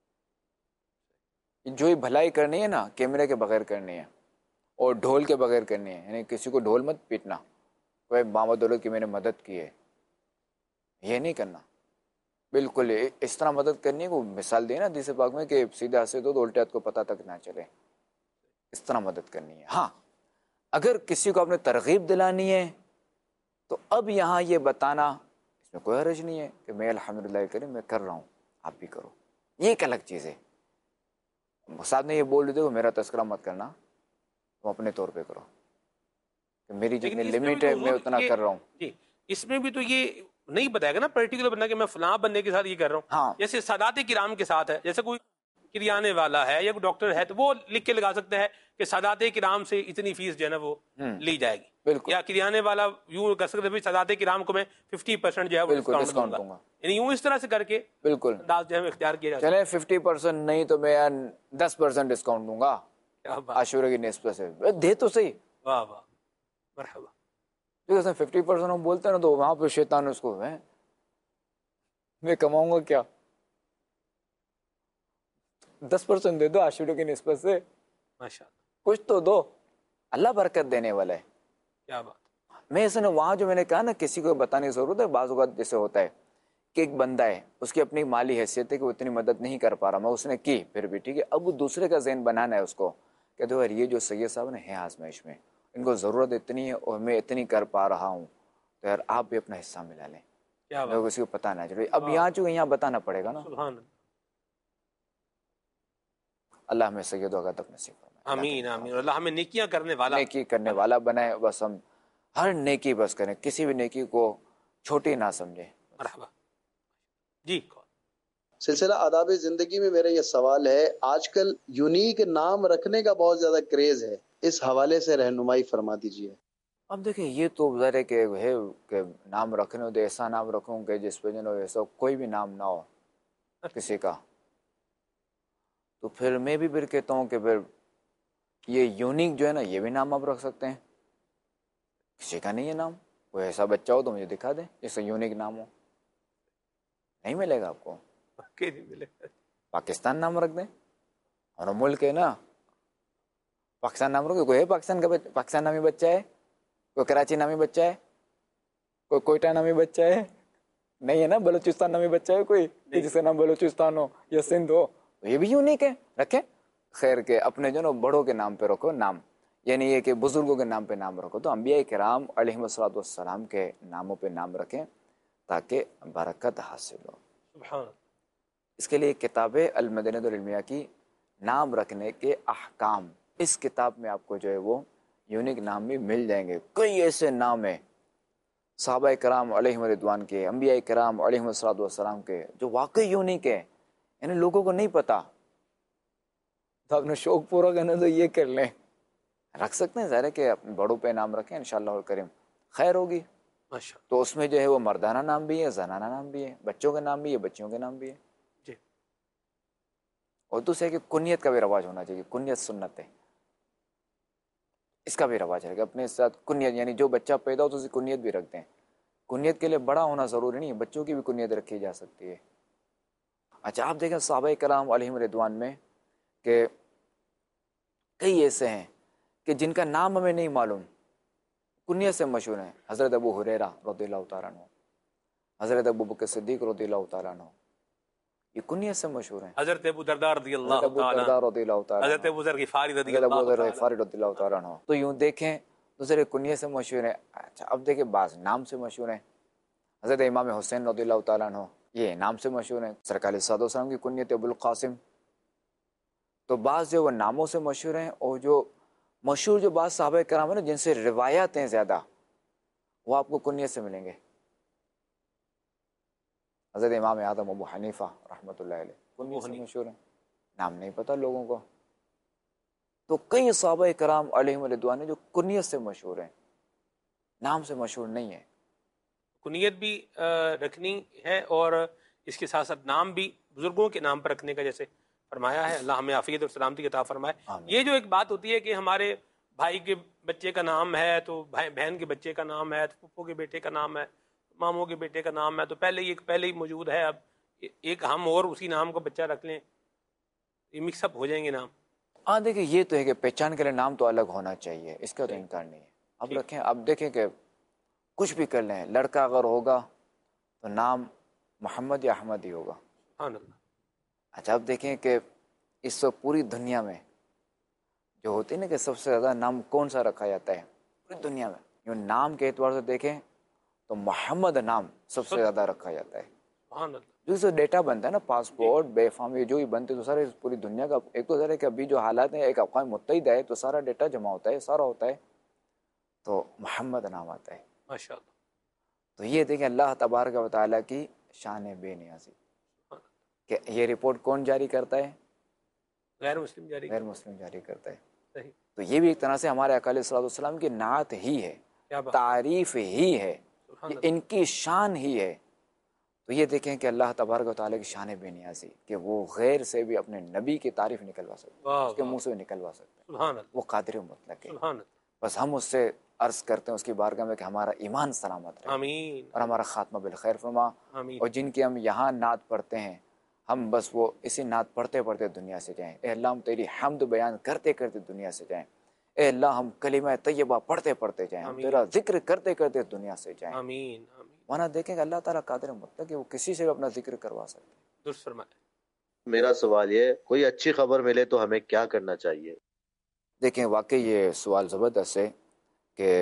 جو ہی بھلائی کرنی ہے نا کیمرے کے بغیر کرنی ہے اور ڈھول کے بغیر کرنی ہے، یعنی کسی کو ڈھول مت پیٹنا، کوئی بابا دولت کی میں نے مدد کی ہے، یہ نہیں کرنا، بالکل اس طرح مدد کرنی ہے۔ وہ مثال دے نا حدیث پاک میں کہ سیدھے ہاتھ سے دو الٹے ہاتھ کو پتہ تک نہ چلے، اس طرح مدد کرنی ہے۔ ہاں اگر کسی کو آپ نے ترغیب دلانی ہے تو اب یہاں یہ بتانا اس میں کوئی حرج نہیں ہے کہ میں الحمدللہ کریم میں کر رہا ہوں، آپ بھی کرو، یہ ایک الگ چیز ہے۔ صاحب نے یہ بول دیتے کہ میرا تذکرہ مت کرنا، تم اپنے طور پہ کرو، کہ میری جتنی لمٹ ہے میں اتنا کر رہا ہوں۔ جی اس میں بھی تو یہ نہیں بتائے گا نا پرٹیکولر بندہ کہ میں فلاں بندے کے ساتھ یہ کر رہا ہوں، ہاں جیسے سادات کرام کے ساتھ ہے، جیسے کوئی کریانے والا ہے یا کوئی ڈاکٹر ہے تو وہ لکھ کے لگا سکتا ہے کہ سادات کرام سے اتنی فیس جو ہے نا وہ لی جائے گی، بالکل یا کریانے والا یوں کر سکتا ہے سادات کرام کو میں 50% جو ہے وہ بالکل ڈسکاؤنٹ دوں گا، یعنی یوں اس طرح سے کر کے بالکل انداز جو ہے اختیار کیا جاتا ہے۔ چلیں 50% نہیں تو میں 10% ڈسکاؤنٹ دوں گا کیا بات، عاشورہ کی نسبت سے، دے تو صحیح، واہ واہ، مرحبا۔ جیسے 50% ہم بولتے ہیں نا تو وہاں پہ شیطان اس کو میں کماؤں گا کیا، 10% دے دو عاشورہ کی نسبت سے، ماشاء اللہ، کچھ تو دو، اللہ برکت دینے والا ہے۔ کیا بات، میں اس نے وہاں جو میں نے کہا نا کسی کو بتانے کی ضرورت ہے، بعض اوقات جیسے ہوتا ہے کہ ایک بندہ ہے اس کی اپنی مالی حیثیت ہے کہ وہ اتنی مدد نہیں کر پا رہا، میں اس نے کی پھر بھی ٹھیک ہے، اب وہ دوسرے کا ذہن بنانا ہے اس کو کہ دو یار یہ جو سید صاحب نے ہیں آزمائش میں، ان کو ضرورت اتنی ہے اور میں اتنی کر پا رہا ہوں، تو یار آپ بھی اپنا حصہ ملا لیں، کیا لوگ بات، کسی کو پتہ نہ چلے۔ اب یہاں چونکہ یہاں بتانا پڑے گا نا، سبحان اللہ، اللہ ہمیں سید و ادب نصیب فرمائے، آمین آمین، اور اللہ ہمیں نیکیاں کرنے والا نیکی کرنے والا بنائے، بس ہم ہر نیکی بس کریں، کسی بھی نیکی کو چھوٹی نہ سمجھیں۔ مرحبا جی۔ سلسلہ آداب زندگی میں میرا یہ سوال ہے، آج کل یونیک نام رکھنے کا بہت زیادہ کریز ہے، اس حوالے سے رہنمائی فرما دیجیے۔ اب دیکھیں یہ تو ظاہر ہے کہ نام رکھنے ہو تو ایسا نام رکھوں کہ جس پہ جو ہے ایسا کوئی بھی نام نہ ہو کسی کا، تو پھر میں بھی پھر کہتا ہوں کہ پھر یہ یونیک جو ہے نا یہ بھی نام آپ رکھ سکتے ہیں، کسی کا نہیں ہے نام، کوئی ایسا بچہ ہو تو مجھے دکھا دیں جس کا یونیک نام ہو، نہیں ملے گا آپ کو، پاکستان نام رکھ دیں، اور ملک ہے نا پاکستان نام رکھ، کوئی ہے پاکستان کا پاکستان نامی بچہ ہے، کوئی کراچی نامی بچہ ہے، کوئی کوئٹہ نامی بچہ ہے، نہیں ہے نا، بلوچستان نامی بچہ ہے کوئی جس کا نام بلوچستان ہو یا سندھ ہو، یہ بھی یونیک ہے، رکھیں۔ خیر کے اپنے جو نا بڑوں کے نام پہ رکھو نام، یعنی یہ کہ بزرگوں کے نام پہ نام رکھو، تو انبیاء کرام علیہم الصلوۃ والسلام کے ناموں پہ نام رکھیں تاکہ برکت حاصل ہو۔ سبحان اللہ۔ اس کے لیے کتاب المدینۃ العلمیہ کی نام رکھنے کے احکام، اس کتاب میں آپ کو جو ہے وہ یونیک نام بھی مل جائیں گے. کئی ایسے نام ہیں صحابہ کرام علیہم رضوان کے، انبیاء کرام علیہم الصلوۃ والسلام کے، جو واقعی یونیک ہے، یعنی لوگوں کو نہیں پتا. تو اپنا شوق پورا کرنا تو یہ کر لیں، رکھ سکتے ہیں، ظاہر ہے کہ اپنے بڑوں پہ نام رکھیں، انشاءاللہ الکریم خیر ہوگی. ماشاء تو اس میں جو ہے وہ مردانہ نام بھی ہے، زنانہ نام بھی ہے، بچوں کے نام بھی ہے، بچیوں کے نام بھی ہے. جی. اور دوسرے کہ کنیت کا بھی رواج ہونا چاہیے. کنیت سنت ہے، اس کا بھی رواج ہے کہ اپنے ساتھ کنیت، یعنی جو بچہ پیدا ہو تو اسے کنیت بھی رکھتے ہیں. کنیت کے لیے بڑا ہونا ضروری نہیں ہے، بچوں کی بھی کنیت رکھی جا سکتی ہے. اچھا آپ دیکھیں صحابہ کرام علیہم رضوان میں کہ کئی ایسے ہیں کہ جن کا نام ہمیں نہیں معلوم، کنیت سے مشہور ہیں. حضرت ابو ہریرہ رضی اللہ تعالیٰ عنہ، حضرت ابو بکر صدیق رضی اللہ تعالیٰ عنہ، یہ کنیت سے مشہور ہیں. حضرت ابو درداء رضی حضرت اللہ ابو تعالیٰ، درداء رضی اللہ تعالیٰ حضرت عنہ، ابو ذر غفاری رضی حضرت ابو اللہ ذر تعالیٰ. غفاری رضی اللہ تعالیٰ عنہ. تو یوں دیکھیں دوسرے کنیت سے مشہور ہیں. اچھا اب دیکھیں بعض نام سے مشہور ہیں. حضرت امام حسین رضی اللہ تعالیٰ عنہ یہ نام سے مشہور ہیں. سرکار صلی اللہ علیہ وسلم کی کنیت ابو القاسم. تو بعض جو وہ ناموں سے مشہور ہیں، اور جو مشہور جو بعض صحابہ کرام ہیں نا جن سے روایات ہیں زیادہ، وہ آپ کو کنیت سے ملیں گے. حضرت امام اعظم ابو حنیفہ رحمۃ اللہ علیہ کنیت سے مشہور ہیں، نام نہیں پتہ لوگوں کو. تو کئی صحابہ کرام علیہم رضوان جو کنیت سے مشہور ہیں، نام سے مشہور نہیں ہے. کنیت بھی رکھنی ہے، اور اس کے ساتھ ساتھ نام بھی بزرگوں کے نام پر رکھنے کا جیسے فرمایا ہے. اللہ ہمیں عافیت اور سلامتی عطا فرمائے. آمین. یہ جو ایک بات ہوتی ہے کہ ہمارے بھائی کے بچے کا نام ہے تو بہن کے بچے کا نام ہے، تو پھپھو کے بیٹے کا نام ہے، ماموں کے بیٹے کا نام ہے، تو پہلے ہی موجود ہے، اب ایک ہم اور اسی نام کا بچہ رکھ لیں، یہ مکس اپ ہو جائیں گے نام. ہاں دیکھیں یہ تو ہے کہ پہچان کے لیے نام تو الگ ہونا چاہیے، اس کا تو انکار نہیں ہے. اب رکھیں، اب دیکھیں کہ کچھ بھی کر لیں، لڑکا اگر ہوگا تو نام محمد یا احمد ہی ہوگا. سبحان اللہ. اچھا اب دیکھیں کہ اس وقت پوری دنیا میں جو ہوتی ہے نا کہ سب سے زیادہ نام کون سا رکھا جاتا ہے پوری دنیا میں، جو نام کے اعتبار سے دیکھیں تو محمد نام سب سے زیادہ رکھا جاتا ہے. سبحان اللہ. جو سے ڈیٹا بنتا ہے نا، پاسپورٹ بے فارم جو بھی بنتے تو سارے پوری دنیا کا، ایک تو ذرا کہ ابھی جو حالات ہیں ایک اقوام متحدہ ہے تو سارا ڈیٹا جمع ہوتا ہے، سارا ہوتا ہے، تو محمد نام آتا ہے. ماشاء اللہ. تو یہ دیکھیں اللہ تبارک و تعالیٰ کی شان بے نیازی کہ یہ رپورٹ کون جاری کرتا ہے؟ غیر مسلم جاری. غیر مسلم جاری کرتا ہے. صحیح. تو یہ بھی ایک طرح سے ہمارے اقال صلی اللہ علیہ وسلم کی نعت ہی ہے، کیا بات. تعریف ہی ہے، سبحان یہ اللہ. ان کی شان ہی ہے. تو یہ دیکھیں کہ اللہ تبارک و تعالیٰ کی شان بے نیازی کہ وہ غیر سے بھی اپنے نبی کی تعریف نکلوا سکتے ہیں، اس کے منہ سے بھی نکلوا سکتے ہیں. سبحان اللہ. وہ قادر مطلق ہے. سبحان اللہ. بس ہم اس سے عرض کرتے ہیں اس کی بارگاہ میں کہ ہمارا ایمان سلامت رہے آمین. اور ہمارا خاتمہ بالخیر فرما. آمین. اور جن کی ہم یہاں نعت پڑھتے ہیں، ہم بس وہ اسی نعت پڑھتے پڑھتے دنیا سے جائیں. اے اللہ ہم تیری حمد بیان کرتے کرتے دنیا سے جائیں. اے اللہ ہم کلمہ طیبہ پڑھتے پڑھتے جائیں، ہم تیرا ذکر کرتے کرتے دنیا سے جائیں. آمین. آمین. وہاں دیکھیں کہ اللہ تعالیٰ قادر مطلق ہے، وہ کسی سے بھی اپنا ذکر کروا سکتے ہیں. درست فرمائے. میرا سوال یہ، کوئی اچھی خبر ملے تو ہمیں کیا کرنا چاہیے؟ دیکھیں واقعی یہ سوال زبردست ہے کہ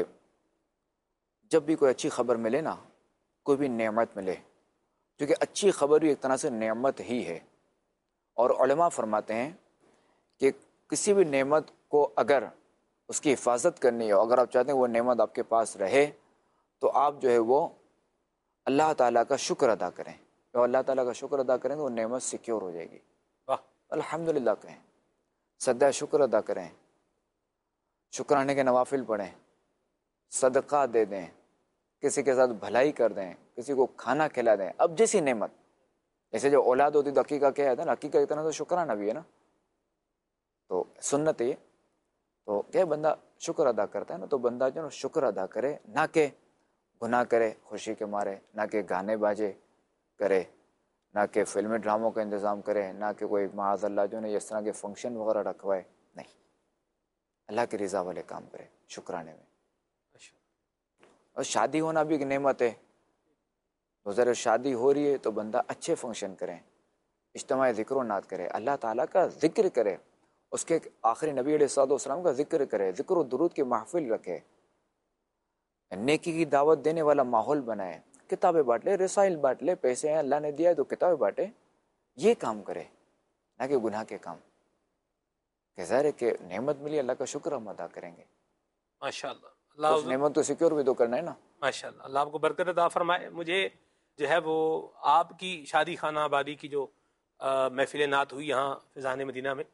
جب بھی کوئی اچھی خبر ملے نا، کوئی بھی نعمت ملے، کیونکہ اچھی خبر بھی ایک طرح سے نعمت ہی ہے. اور علماء فرماتے ہیں کہ کسی بھی نعمت کو اگر اس کی حفاظت کرنی ہو، اگر آپ چاہتے ہیں وہ نعمت آپ کے پاس رہے، تو آپ جو ہے وہ اللہ تعالیٰ کا شکر ادا کریں. اور اللہ تعالیٰ کا شکر ادا کریں تو وہ نعمت سیکیور ہو جائے گی. واہ. الحمدللہ کہیں، سدا شکر ادا کریں، شکرانے کے نوافل پڑھیں، صدقہ دے دیں، کسی کے ساتھ بھلائی کر دیں، کسی کو کھانا کھلا دیں. اب جیسی نعمت، جیسے جو اولاد ہوتی تو عقیقہ کیا ہے نا، عقیقہ اتنا تو شکرانہ بھی ہے نا، تو سنت ہے. تو کیا بندہ شکر ادا کرتا ہے نا، تو بندہ جو نا شکر ادا کرے، نہ کہ گناہ کرے خوشی کے مارے، نہ کہ گانے باجے کرے، نہ کہ فلمی ڈراموں کا انتظام کرے، نہ کہ کوئی معاذ اللہ جو ہے اس طرح کے فنکشن وغیرہ رکھوائے. نہیں، اللہ کی رضا والے کام کرے شکرانے میں. اور شادی ہونا بھی ایک نعمت ہے. تو ذرا شادی ہو رہی ہے تو بندہ اچھے فنکشن کریں، اجتماعی ذکر و نعت کرے، اللہ تعالیٰ کا ذکر کرے، اس کے آخری نبی علیہ الصلوۃ والسلام کا ذکر کرے، ذکر و درود کی محفل رکھے، نیکی کی دعوت دینے والا ماحول بنائے. کتابیں بانٹ لے، رسائل بانٹ لے، پیسے ہیں اللہ نے دیا ہے تو کتابیں بانٹے، یہ کام کرے، نہ کہ گناہ کے کام. کہ ظاہر ہے کہ نعمت ملی، اللہ کا شکر ہم ادا کریں گے. ماشاء اللہ، اس نعمت کو سیکیور بھی تو کرنا ہے نا. ماشاء اللہ، اللہ آپ کو برکت عطا فرمائے. مجھے جو ہے وہ آپ کی شادی خانہ آبادی کی جو محفل نعت ہوئی یہاں فیضان مدینہ میں،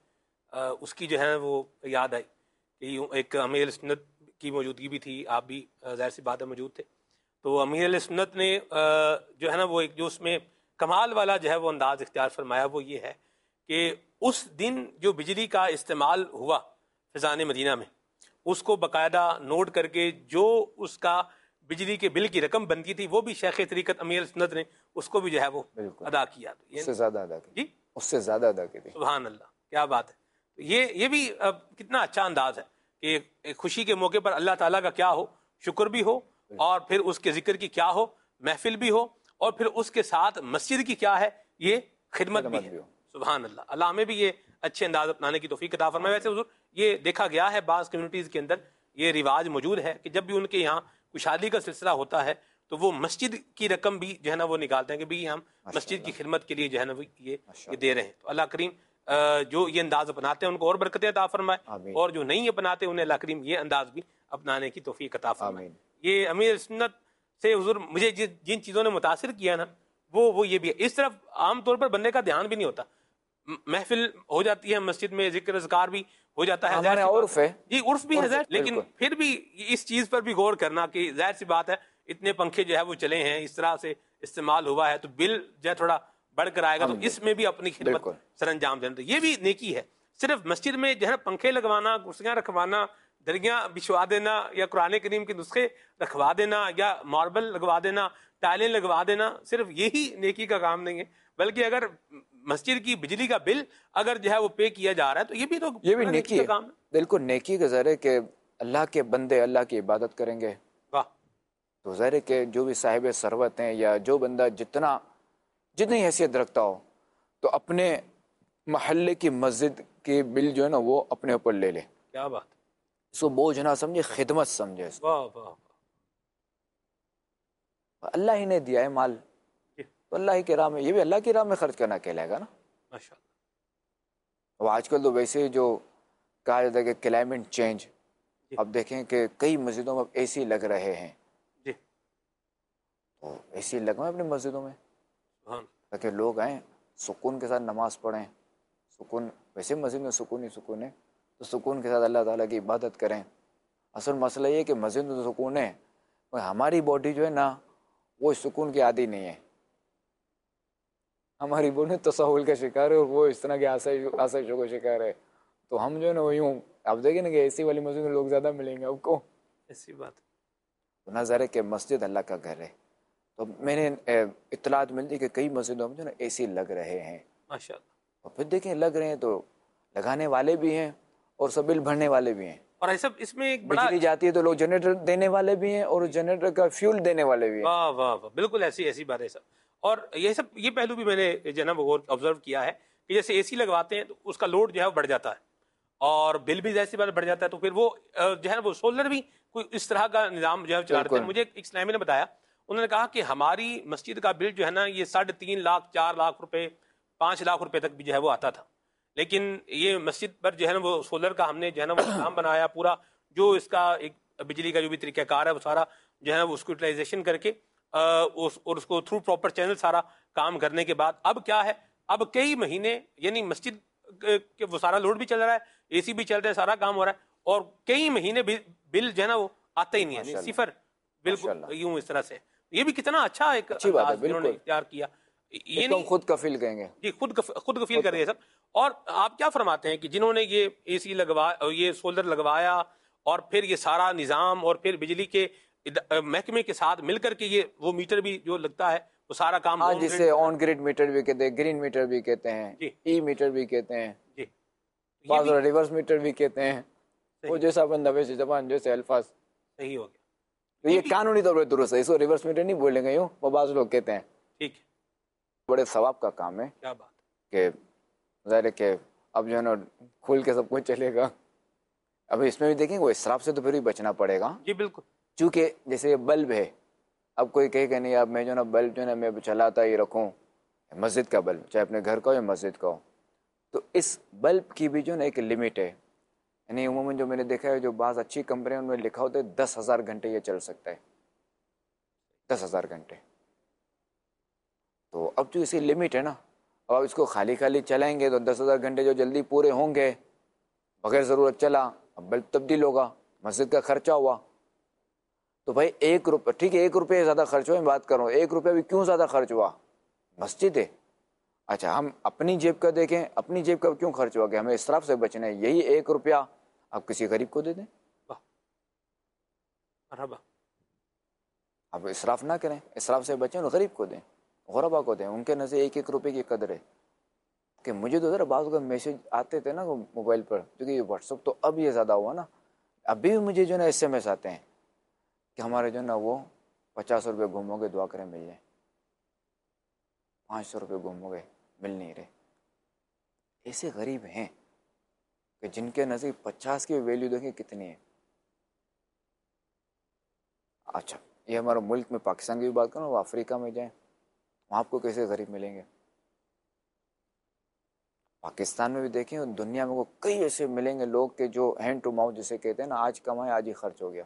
اس کی جو ہے وہ یاد آئی کہ یوں ایک امیر سنت کی موجودگی بھی تھی، آپ بھی ظاہر سی بات ہے موجود تھے. تو امیر سنت نے جو ہے نا وہ ایک جو اس میں کمال والا جو ہے وہ انداز اختیار فرمایا، وہ یہ ہے کہ اس دن جو بجلی کا استعمال ہوا فیضان مدینہ میں، اس کو باقاعدہ نوٹ کر کے جو اس کا بجلی کے بل کی رقم بنتی تھی، وہ بھی شیخ طریقت امیر سنت نے اس کو بھی جو ہے وہ بالکل ادا کیا. اس سے زیادہ ادا کی. جی اس سے زیادہ ادا کی تھی. سبحان اللہ، کیا بات ہے. یہ بھی کتنا اچھا انداز ہے کہ ایک خوشی کے موقع پر اللہ تعالیٰ کا کیا ہو، شکر بھی ہو، اور پھر اس کے ذکر کی کیا ہو، محفل بھی ہو، اور پھر اس کے ساتھ مسجد کی کیا ہے، یہ خدمت بھی ہے. سبحان اللہ، اللہ ہمیں بھی یہ اچھے انداز اپنانے کی توفیق عطا فرمائے. ویسے حضور یہ دیکھا گیا ہے بعض کمیونٹیز کے اندر یہ رواج موجود ہے کہ جب بھی ان کے یہاں کوئی شادی کا سلسلہ ہوتا ہے تو وہ مسجد کی رقم بھی جو ہے نا وہ نکالتے ہیں کہ بھی ہم مسجد کی خدمت کے لیے جو ہے نا یہ دے رہے ہیں. تو اللہ کریم جو یہ انداز اپناتے ہیں ان کو اور برکتیں عطا فرمائے، اور جو نہیں اپناتے انہیں اللہ کریم یہ انداز بھی اپنانے کی توفیق عطا فرمائے. یہ امیر سنت سے حضور مجھے جن چیزوں نے متاثر کیا نا وہ یہ بھی ہے. اس طرف عام طور پر بندے کا دھیان بھی نہیں ہوتا. محفل ہو جاتی ہے مسجد میں، ذکر اذکار بھی ہو جاتا ہے، ہمارے عرف ہے، جی عرف بھی ہے، لیکن پھر بھی اس چیز پر بھی غور کرنا کہ ظاہر سی بات ہے اتنے پنکھے جو ہے وہ چلے ہیں، اس طرح سے استعمال ہوا ہے، تو بل جو ہے تھوڑا بڑھ کر آئے گا، تو اس میں بھی اپنی خدمت سر انجام دینا. تو یہ بھی نیکی ہے. صرف مسجد میں جو ہے پنکھے لگوانا، کرسیاں رکھوانا، درگیاں بچھوا دینا، یا قرآن کریم کے نسخے رکھوا دینا، یا ماربل لگوا دینا، ٹائلیں لگوا دینا، صرف یہی نیکی کا کام نہیں ہے. بلکہ اگر مسجد کی بجلی کا بل اگر جو ہے وہ پے کیا جا رہا ہے تو یہ بھی نیکی کا کام ہے. بالکل نیکی کا ظاہر ہے کہ اللہ کے بندے اللہ کی عبادت کریں گے. واہ. تو ظاہر ہے کہ جو بھی صاحب ثروت ہیں یا جو بندہ جتنی حیثیت رکھتا ہو تو اپنے محلے کی مسجد کی بل جو ہے نا وہ اپنے اوپر لے لے. کیا بات. اس کو بوجھ نہ سمجھے، خدمت سمجھے. واہ واہ. اللہ ہی نے دیا ہے مال، تو اللہ ہی کی راہ میں، یہ بھی اللہ کی راہ میں خرچ کرنا کہلائے گا نا. ماشاء اللہ. اب آج کل تو ویسے جو کہا جاتا ہے کہ کلائمیٹ چینج، اب دیکھیں کہ کئی مسجدوں میں اے سی لگ رہے ہیں. جی. تو اے سی لگوائیں اپنی مسجدوں میں تاکہ لوگ آئیں سکون کے ساتھ نماز پڑھیں. سکون، ویسے مسجد میں سکون ہی سکون ہے، تو سکون کے ساتھ اللہ تعالیٰ کی عبادت کریں. اصل مسئلہ یہ ہے کہ مسجد میں تو سکون ہے، ہماری باڈی جو ہے نا وہ اس سکون کی عادی نہیں ہے. ہماری باڈی تساہل کا شکار ہے، اور وہ اس طرح کے آسائشوں کا شکار ہے. تو ہم جو ہے نا وہ یوں، آپ دیکھیں نا کہ اے سی والی مسجد میں لوگ زیادہ ملیں گے آپ کو. ایسی بات. تو نظر ہے کہ مسجد اللہ کا گھر ہے. تو میں نے اطلاعات ملتی کہ کئی مسجدوں میں جو نا اے سی لگ رہے ہیں. ماشاء اللہ. اور پھر دیکھیں لگ رہے ہیں تو لگانے والے بھی ہیں اور سب بل بھرنے والے بھی ہیں. اور ایسا اس میں ایک بڑا بجلی جاتی ہے تو لوگ جنریٹر دینے والے بھی ہیں اور جنریٹر کا فیول دینے والے بھی ہیں. واہ واہ واہ، بالکل ایسی بات ہے سب. اور یہ پہلو بھی میں نے جناب آبزرو کیا ہے کہ جیسے اے سی لگواتے ہیں تو اس کا لوڈ جو ہے وہ بڑھ جاتا ہے اور بل بھی ایسی بات بڑھ جاتا ہے. تو پھر وہ جو ہے وہ سولر بھی کوئی اس طرح کا نظام جو ہے چلاتے ہیں. مجھے ایک اسلامی نے بتایا، انہوں نے کہا کہ ہماری مسجد کا بل جو ہے نا یہ 3.5 لاکھ 4 لاکھ روپے 5 لاکھ روپے تک بھی جو ہے وہ آتا تھا. لیکن یہ مسجد پر جو ہے نا وہ سولر کا ہم نے جو ہے نا وہ نظام بنایا، پورا جو اس کا ایک بجلی کا جو بھی طریقہ کار ہے وہ سارا جو ہے نا وہ اس کو یوٹیلائزیشن کر کے اور اس کو تھرو پراپر چینل سارا کام کرنے کے بعد اب کیا ہے، اب کئی مہینے یعنی مسجد کے وہ سارا لوڈ بھی چل رہا ہے، اے سی بھی چل رہا ہے، سارا کام ہو رہا ہے، اور کئی مہینے بل جو ہے نا وہ آتا ہی نہیں ہے، صفر. بالکل یوں اس طرح سے. یہ بھی کتنا اچھا ایک انہوں نے اختیار کیا. یہ نہیں خود کفیل کہیں گے، جی خود کفیل کر رہے ہیں سب. اور آپ کیا فرماتے ہیں کہ جنہوں نے یہ اے سی لگوایا، یہ سولر لگوایا، اور پھر یہ سارا نظام اور پھر بجلی کے محکمے کے ساتھ مل کر کے یہ وہ میٹر بھی جو لگتا ہے وہ سارا کام، ہاں جسے آن گریڈ میٹر بھی کہتے ہیں، گرین میٹر بھی کہتے ہیں، ای میٹر بھی کہتے ہیں، جی بعض ریورس میٹر بھی کہتے ہیں. وہ جیسا بندہ ویسے زبان جیسے الفاظ. صحیح ہو گیا. تو یہ قانونی طور پر درست ہے، اس کو ریورس میٹر نہیں بولیں گے یوں، وہ بعض لوگ کہتے ہیں. ٹھیک ہے. بڑے ثواب کا کام ہے. کیا بات کہ ظاہر ہے کہ اب جو ہے نا کھل کے سب کچھ چلے گا. اب اس میں بھی دیکھیں وہ اسراف سے تو پھر بھی بچنا پڑے گا. جی بالکل. چونکہ جیسے یہ بلب ہے، اب کوئی کہے کہ نہیں اب میں جو نا بلب جو ہے نا میں چلاتا ہی رکھوں، مسجد کا بلب، چاہے اپنے گھر کا ہو یا مسجد کا ہو، تو اس بلب کی بھی جو نا ایک لمٹ ہے. یعنی عموماً جو میں نے دیکھا ہے جو بعض اچھی کمپنیوں ان میں لکھا ہوتا ہے 10,000 گھنٹے یہ چل سکتا ہے، 10,000 گھنٹے. تو اب جو اسی لمٹ ہے نا، اب اس کو خالی خالی چلائیں گے تو 10,000 گھنٹے جو جلدی پورے ہوں گے، بغیر ضرورت چلا، اب بلب تبدیل ہوگا، مسجد کا خرچہ ہوا. تو بھائی 1 روپے، ٹھیک ہے 1 روپے زیادہ خرچ ہوا، میں بات کر رہا ہوں 1 روپے بھی کیوں زیادہ خرچ ہوا، مسجد ہے. اچھا ہم اپنی جیب کا دیکھیں، اپنی جیب کا کیوں خرچ ہوا، کہ ہمیں اسراف سے بچنا ہے. یہی 1 روپیہ آپ کسی غریب کو دے دیں، مرحبا. آپ اسراف نہ کریں، اسراف سے بچیں اور غریب کو دیں، غربا کو دیں. ان کے نظر 1 روپے کی قدر ہے. کہ مجھے تو ذرا بعض کا میسج آتے تھے نا موبائل پر، کیونکہ یہ واٹس ایپ تو اب یہ زیادہ ہوا نا، ابھی بھی مجھے جو ہے نا SMS آتے ہیں کہ ہمارے جو ہے نا وہ 50 روپے گھومو گے دعا کریں مل جائیں، 500 روپے گھومو گے مل نہیں رہے. ایسے غریب ہیں کہ جن کے نزدیک 50 کی ویلیو دیکھیں کتنی ہے. اچھا یہ ہمارا ملک میں پاکستان کی بھی بات کروں، وہ افریقہ میں جائیں وہاں آپ کو کیسے غریب ملیں گے. پاکستان میں بھی دیکھیں اور دنیا میں وہ کئی ایسے ملیں گے لوگ کہ جو ہینڈ ٹو ماؤتھ جسے کہتے ہیں نا، آج کمائے آج ہی خرچ ہو گیا.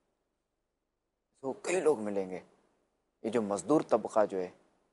تو کئی لوگ ملیں گے. یہ جو مزدور طبقہ جو ہے،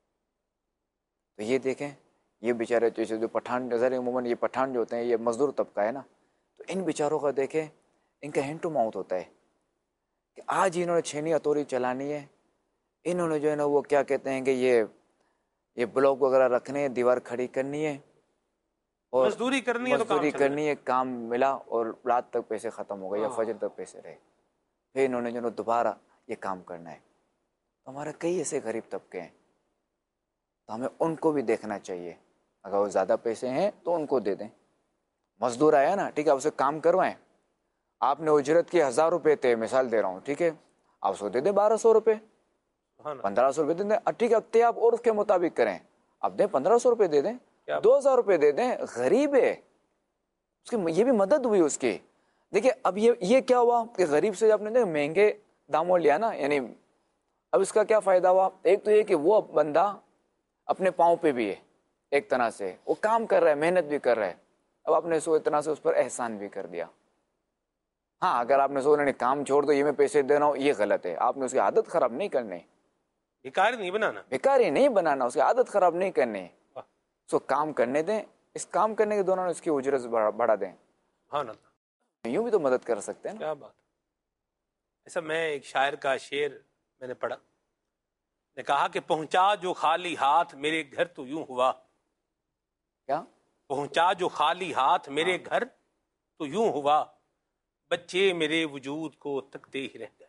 تو یہ دیکھیں یہ بیچارے جو پٹھان نظر عموماً یہ پٹھان جو ہوتے ہیں یہ مزدور طبقہ ہے نا، تو ان بیچاروں کا دیکھیں ان کا ہینڈ ٹو ماؤتھ ہوتا ہے کہ آج انہوں نے چھینی ہتھوڑی چلانی ہے، انہوں نے جو ہے نا وہ کیا کہتے ہیں کہ یہ بلاک وغیرہ رکھنے ہیں، دیوار کھڑی کرنی ہے اور مزدوری کرنی ہے تو کام مزدوری چل رہا کرنی ہے. کام ملا اور رات تک پیسے ختم ہو گئے یا فجر تک پیسے رہے، پھر انہوں نے جو ہے دوبارہ یہ کام کرنا ہے. تو ہمارے کئی ایسے غریب طبقے ہیں، تو ہمیں ان کو بھی دیکھنا چاہیے. اگر وہ زیادہ پیسے ہیں تو ان کو دے دیں. مزدور آیا نا، ٹھیک ہے آپ اسے کام کروائیں، آپ نے اجرت کی 1,000 روپے تھے، مثال دے رہا ہوں، ٹھیک ہے آپ اس کو دے دیں 1,200 روپے، 1,500 روپے دے دیں. ٹھیک ہے اب طے آپ عرف کے مطابق کریں، اب دیں 1,500 روپے دے دیں، 2,000 روپے دے دیں. غریب ہے اس کی یہ بھی مدد ہوئی اس کی. دیکھیں اب یہ کیا ہوا کہ غریب سے آپ نے مہنگے داموں لیا نا، یعنی اب اس کا کیا فائدہ ہوا. ایک تو یہ کہ وہ بندہ اپنے پاؤں پہ بھی ہے، ایک طرح سے وہ کام کر رہا ہے، محنت بھی کر رہا ہے. اب آپ نے اتنا سے اس پر احسان بھی کر دیا. ہاں اگر آپ نے نہیں کام چھوڑ دو یہ میں پیسے دے رہا ہوں، یہ غلط ہے. آپ نے اس کی عادت خراب نہیں کرنی، بھکاری نہیں بنانا، بھکاری نہیں بنانا، اس کی عادت خراب نہیں کرنی. اس کو کام کرنے دیں، اس کام کرنے کے دوران اس کی اجرت بڑھا دیں. یوں بھی تو مدد کر سکتے ہیں نا. کیا بات. ایسا میں ایک شاعر کا شعر میں نے پڑھا، نے کہا کہ پہنچا جو خالی ہاتھ میرے گھر تو یوں ہوا. کیا پہنچا جو خالی ہاتھ میرے گھر تو یوں ہوا، بچے میرے وجود کو تکتے ہی رہ گئے.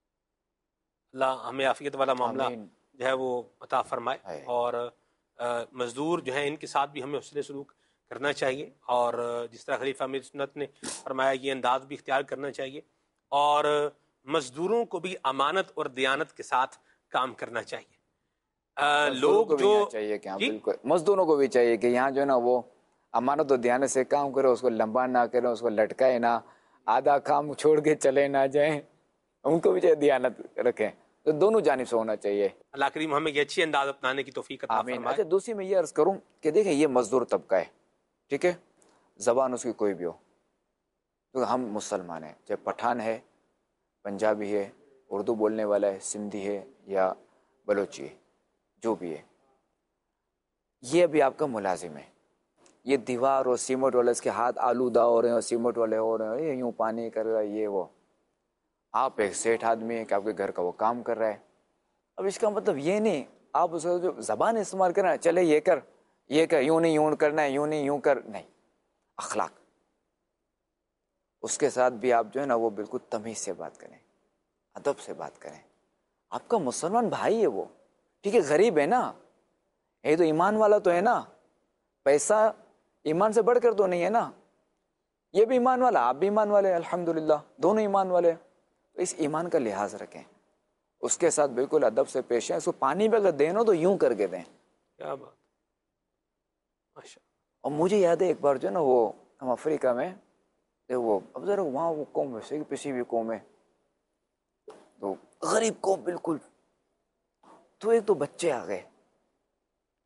اللہ ہمیں عافیت والا معاملہ آمین. جو ہے وہ عطا فرمائے. ہے. اور مزدور جو ہیں ان کے ساتھ بھی ہمیں حسن سلوک کرنا چاہیے، اور جس طرح خلیفہ امیر سنت نے فرمایا یہ انداز بھی اختیار کرنا چاہیے. اور مزدوروں کو بھی امانت اور دیانت کے ساتھ کام کرنا چاہیے. مزدوروں کو بھی جو یہاں چاہیے کہ ہاں جی بالکل مزدوروں کو بھی چاہیے کہ یہاں جو ہے نا وہ امانت و دیانت سے کام کرے، اس کو لمبا نہ کرے، اس کو لٹکائے نہ، آدھا کام چھوڑ کے چلے نہ جائیں. ان کو بھی چاہیے دیانت رکھیں. تو دونوں جانب سے ہونا چاہیے. اللہ کریم ہمیں یہ اچھی انداز اپنانے کی توفیق عطا آمین. فرمائے. اچھا دوسری میں یہ عرض کروں کہ دیکھیں یہ مزدور طبقہ ہے، ٹھیک ہے زبان اس کی کوئی بھی ہو، تو ہم مسلمان ہیں، چاہے پٹھان ہے، پنجابی ہے، اردو بولنے والا ہے، سندھی ہے یا بلوچی ہے، جو بھی ہے، یہ بھی آپ کا ملازم ہے. یہ دیوار اور سیمنٹ والے اس کے ہاتھ آلودہ ہو رہے ہیں اور سیمنٹ والے ہو رہے ہیں، یوں پانی کر رہا ہے یہ وہ. آپ ایک سیٹھ آدمی ہیں کہ آپ کے گھر کا وہ کام کر رہا ہے. اب اس کا مطلب یہ نہیں آپ اس کا جو زبان استعمال کرنا چلے یہ کر یہ کر، یوں نہیں یوں کرنا ہے، یوں نہیں یوں کر، نہیں. اخلاق اس کے ساتھ بھی آپ جو ہے نا وہ بالکل تمیز سے بات کریں، ادب سے بات کریں. آپ کا مسلمان بھائی ہے وہ، ٹھیک ہے غریب ہے نا، یہ تو ایمان والا تو ہے نا، پیسہ ایمان سے بڑھ کر تو نہیں ہے نا. یہ بھی ایمان والا، آپ بھی ایمان والے، الحمدللہ دونوں ایمان والے. اس ایمان کا لحاظ رکھیں، اس کے ساتھ بالکل ادب سے پیش آئیں. اس کو پانی پہ اگر دینا تو یوں کر کے دیں. کیا بات ماشاء. اور مجھے یاد ہے ایک بار جو ہے نا وہ ہم افریقہ میں وہ اب ذرا وہاں وہ قوم ویسے پسی ہوئی قوم ہے، تو غریب قوم بالکل. تو ایک تو بچے آ گئے،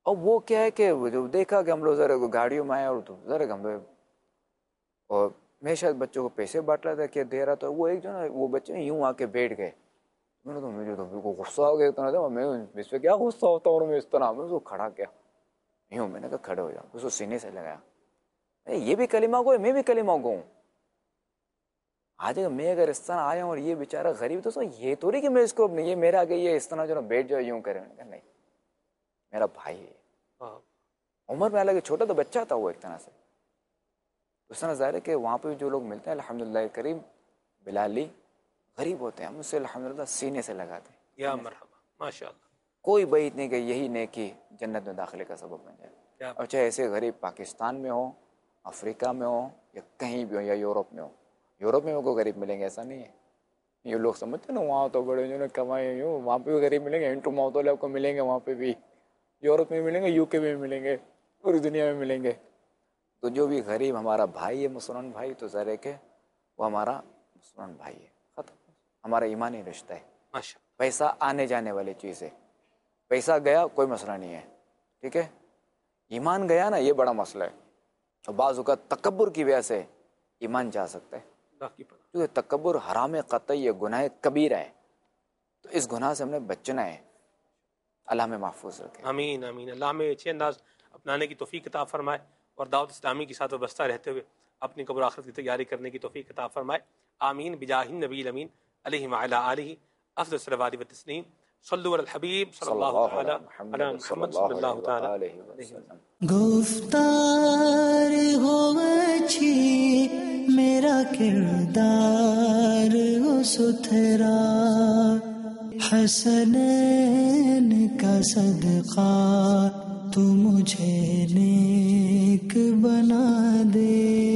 اور وہ کیا ہے کہ جو دیکھا کہ ہم لوگ ذرا گاڑیوں میں آئے اور تو ذرا ہم لوگ، اور میں شاید بچوں کو پیسے بانٹ رہا تھا کہ دے رہا تھا، وہ ایک جو نا وہ بچے یوں آ کے بیٹھ گئے، میں نے تو مجھے تو بالکل غصہ ہو گیا اتنا، میں اس پہ کیا غصہ ہوتا ہوں، میں اس طرح میں اس کو کھڑا کیا یوں، میں نے کہا کھڑے ہو جاؤ، اس کو سینے سے لگایا، یہ بھی کلمہ گو ہے، میں بھی کلمہ گو ہوں۔ آج میں اگر اس طرح آیا ہوں اور یہ بیچارہ غریب، تو یہ تو نہیں کہ میں اس کو یہ میرا آگے یہ اس طرح جو نا بیٹھ جائے یوں کرے، نہیں، میرا بھائی ہے، عمر میں الگ چھوٹا تو بچہ تھا وہ ایک طرح سے، اس طرح ظاہر ہے کہ وہاں پہ جو لوگ ملتے ہیں الحمدللہ کریم بلالی غریب ہوتے ہیں، ہم اس سے الحمدللہ سینے سے لگاتے ہیں، یا مرحبا، ماشاءاللہ، کوئی بعید نہیں کہ یہی نیکی جنت میں داخلے کا سبب بن جائے، اور چاہے ایسے غریب پاکستان میں ہو، افریقہ میں ہو، یا کہیں بھی ہو، یا یورپ میں ہو، یورپ میں کو غریب ملیں گے ایسا نہیں ہے، یہ لوگ سمجھتے ہیں نا وہاں تو بڑے جو نے کمائے ہوں وہاں پہ بھی غریب ملیں گے، انٹو ماؤتول آپ کو ملیں گے وہاں پہ بھی، یورپ میں ملیں گے، یو کے میں ملیں گے، پوری دنیا میں ملیں گے، تو جو بھی غریب ہمارا بھائی ہے مسلمان بھائی، تو ظاہر ہے کہ وہ ہمارا مسلمان بھائی ہے، ختم، ہمارا ایمانی رشتہ ہے، ماشاءاللہ، پیسہ آنے جانے والی چیز ہے، پیسہ گیا کوئی مسئلہ نہیں ہے، ٹھیک ہے، ایمان گیا نا یہ بڑا مسئلہ ہے، اور بعض اوقات تکبر کی وجہ سے ایمان جا سکتا ہے، کیونکہ تکبر حرام قطعی ہے، گناہ کبیرہ ہے، تو اس گناہ سے ہم نے بچنا ہے، اللہ ہمیں محفوظ رکھے، آمین آمین، اللہ ہمیں اچھے انداز اپنانے کی توفیق عطا فرمائے، اور دعوت اسلامی کے ساتھ وابستہ رہتے ہوئے اپنی قبر آخرت کی تیاری کرنے کی توفیق عطا فرمائے، آمین، بجاہ النبی الامین علیہ وعلی آلہ افضل الصلوات والتسلیم، صلوا علی الحبیب صلی اللہ تعالی علی محمد صلی اللہ تعالی علیہ وسلم۔ گفتار ہو اچھی میرا کردار ہو ستھرا، حسنین کا صدقہ تو مجھے نیک بنا دے۔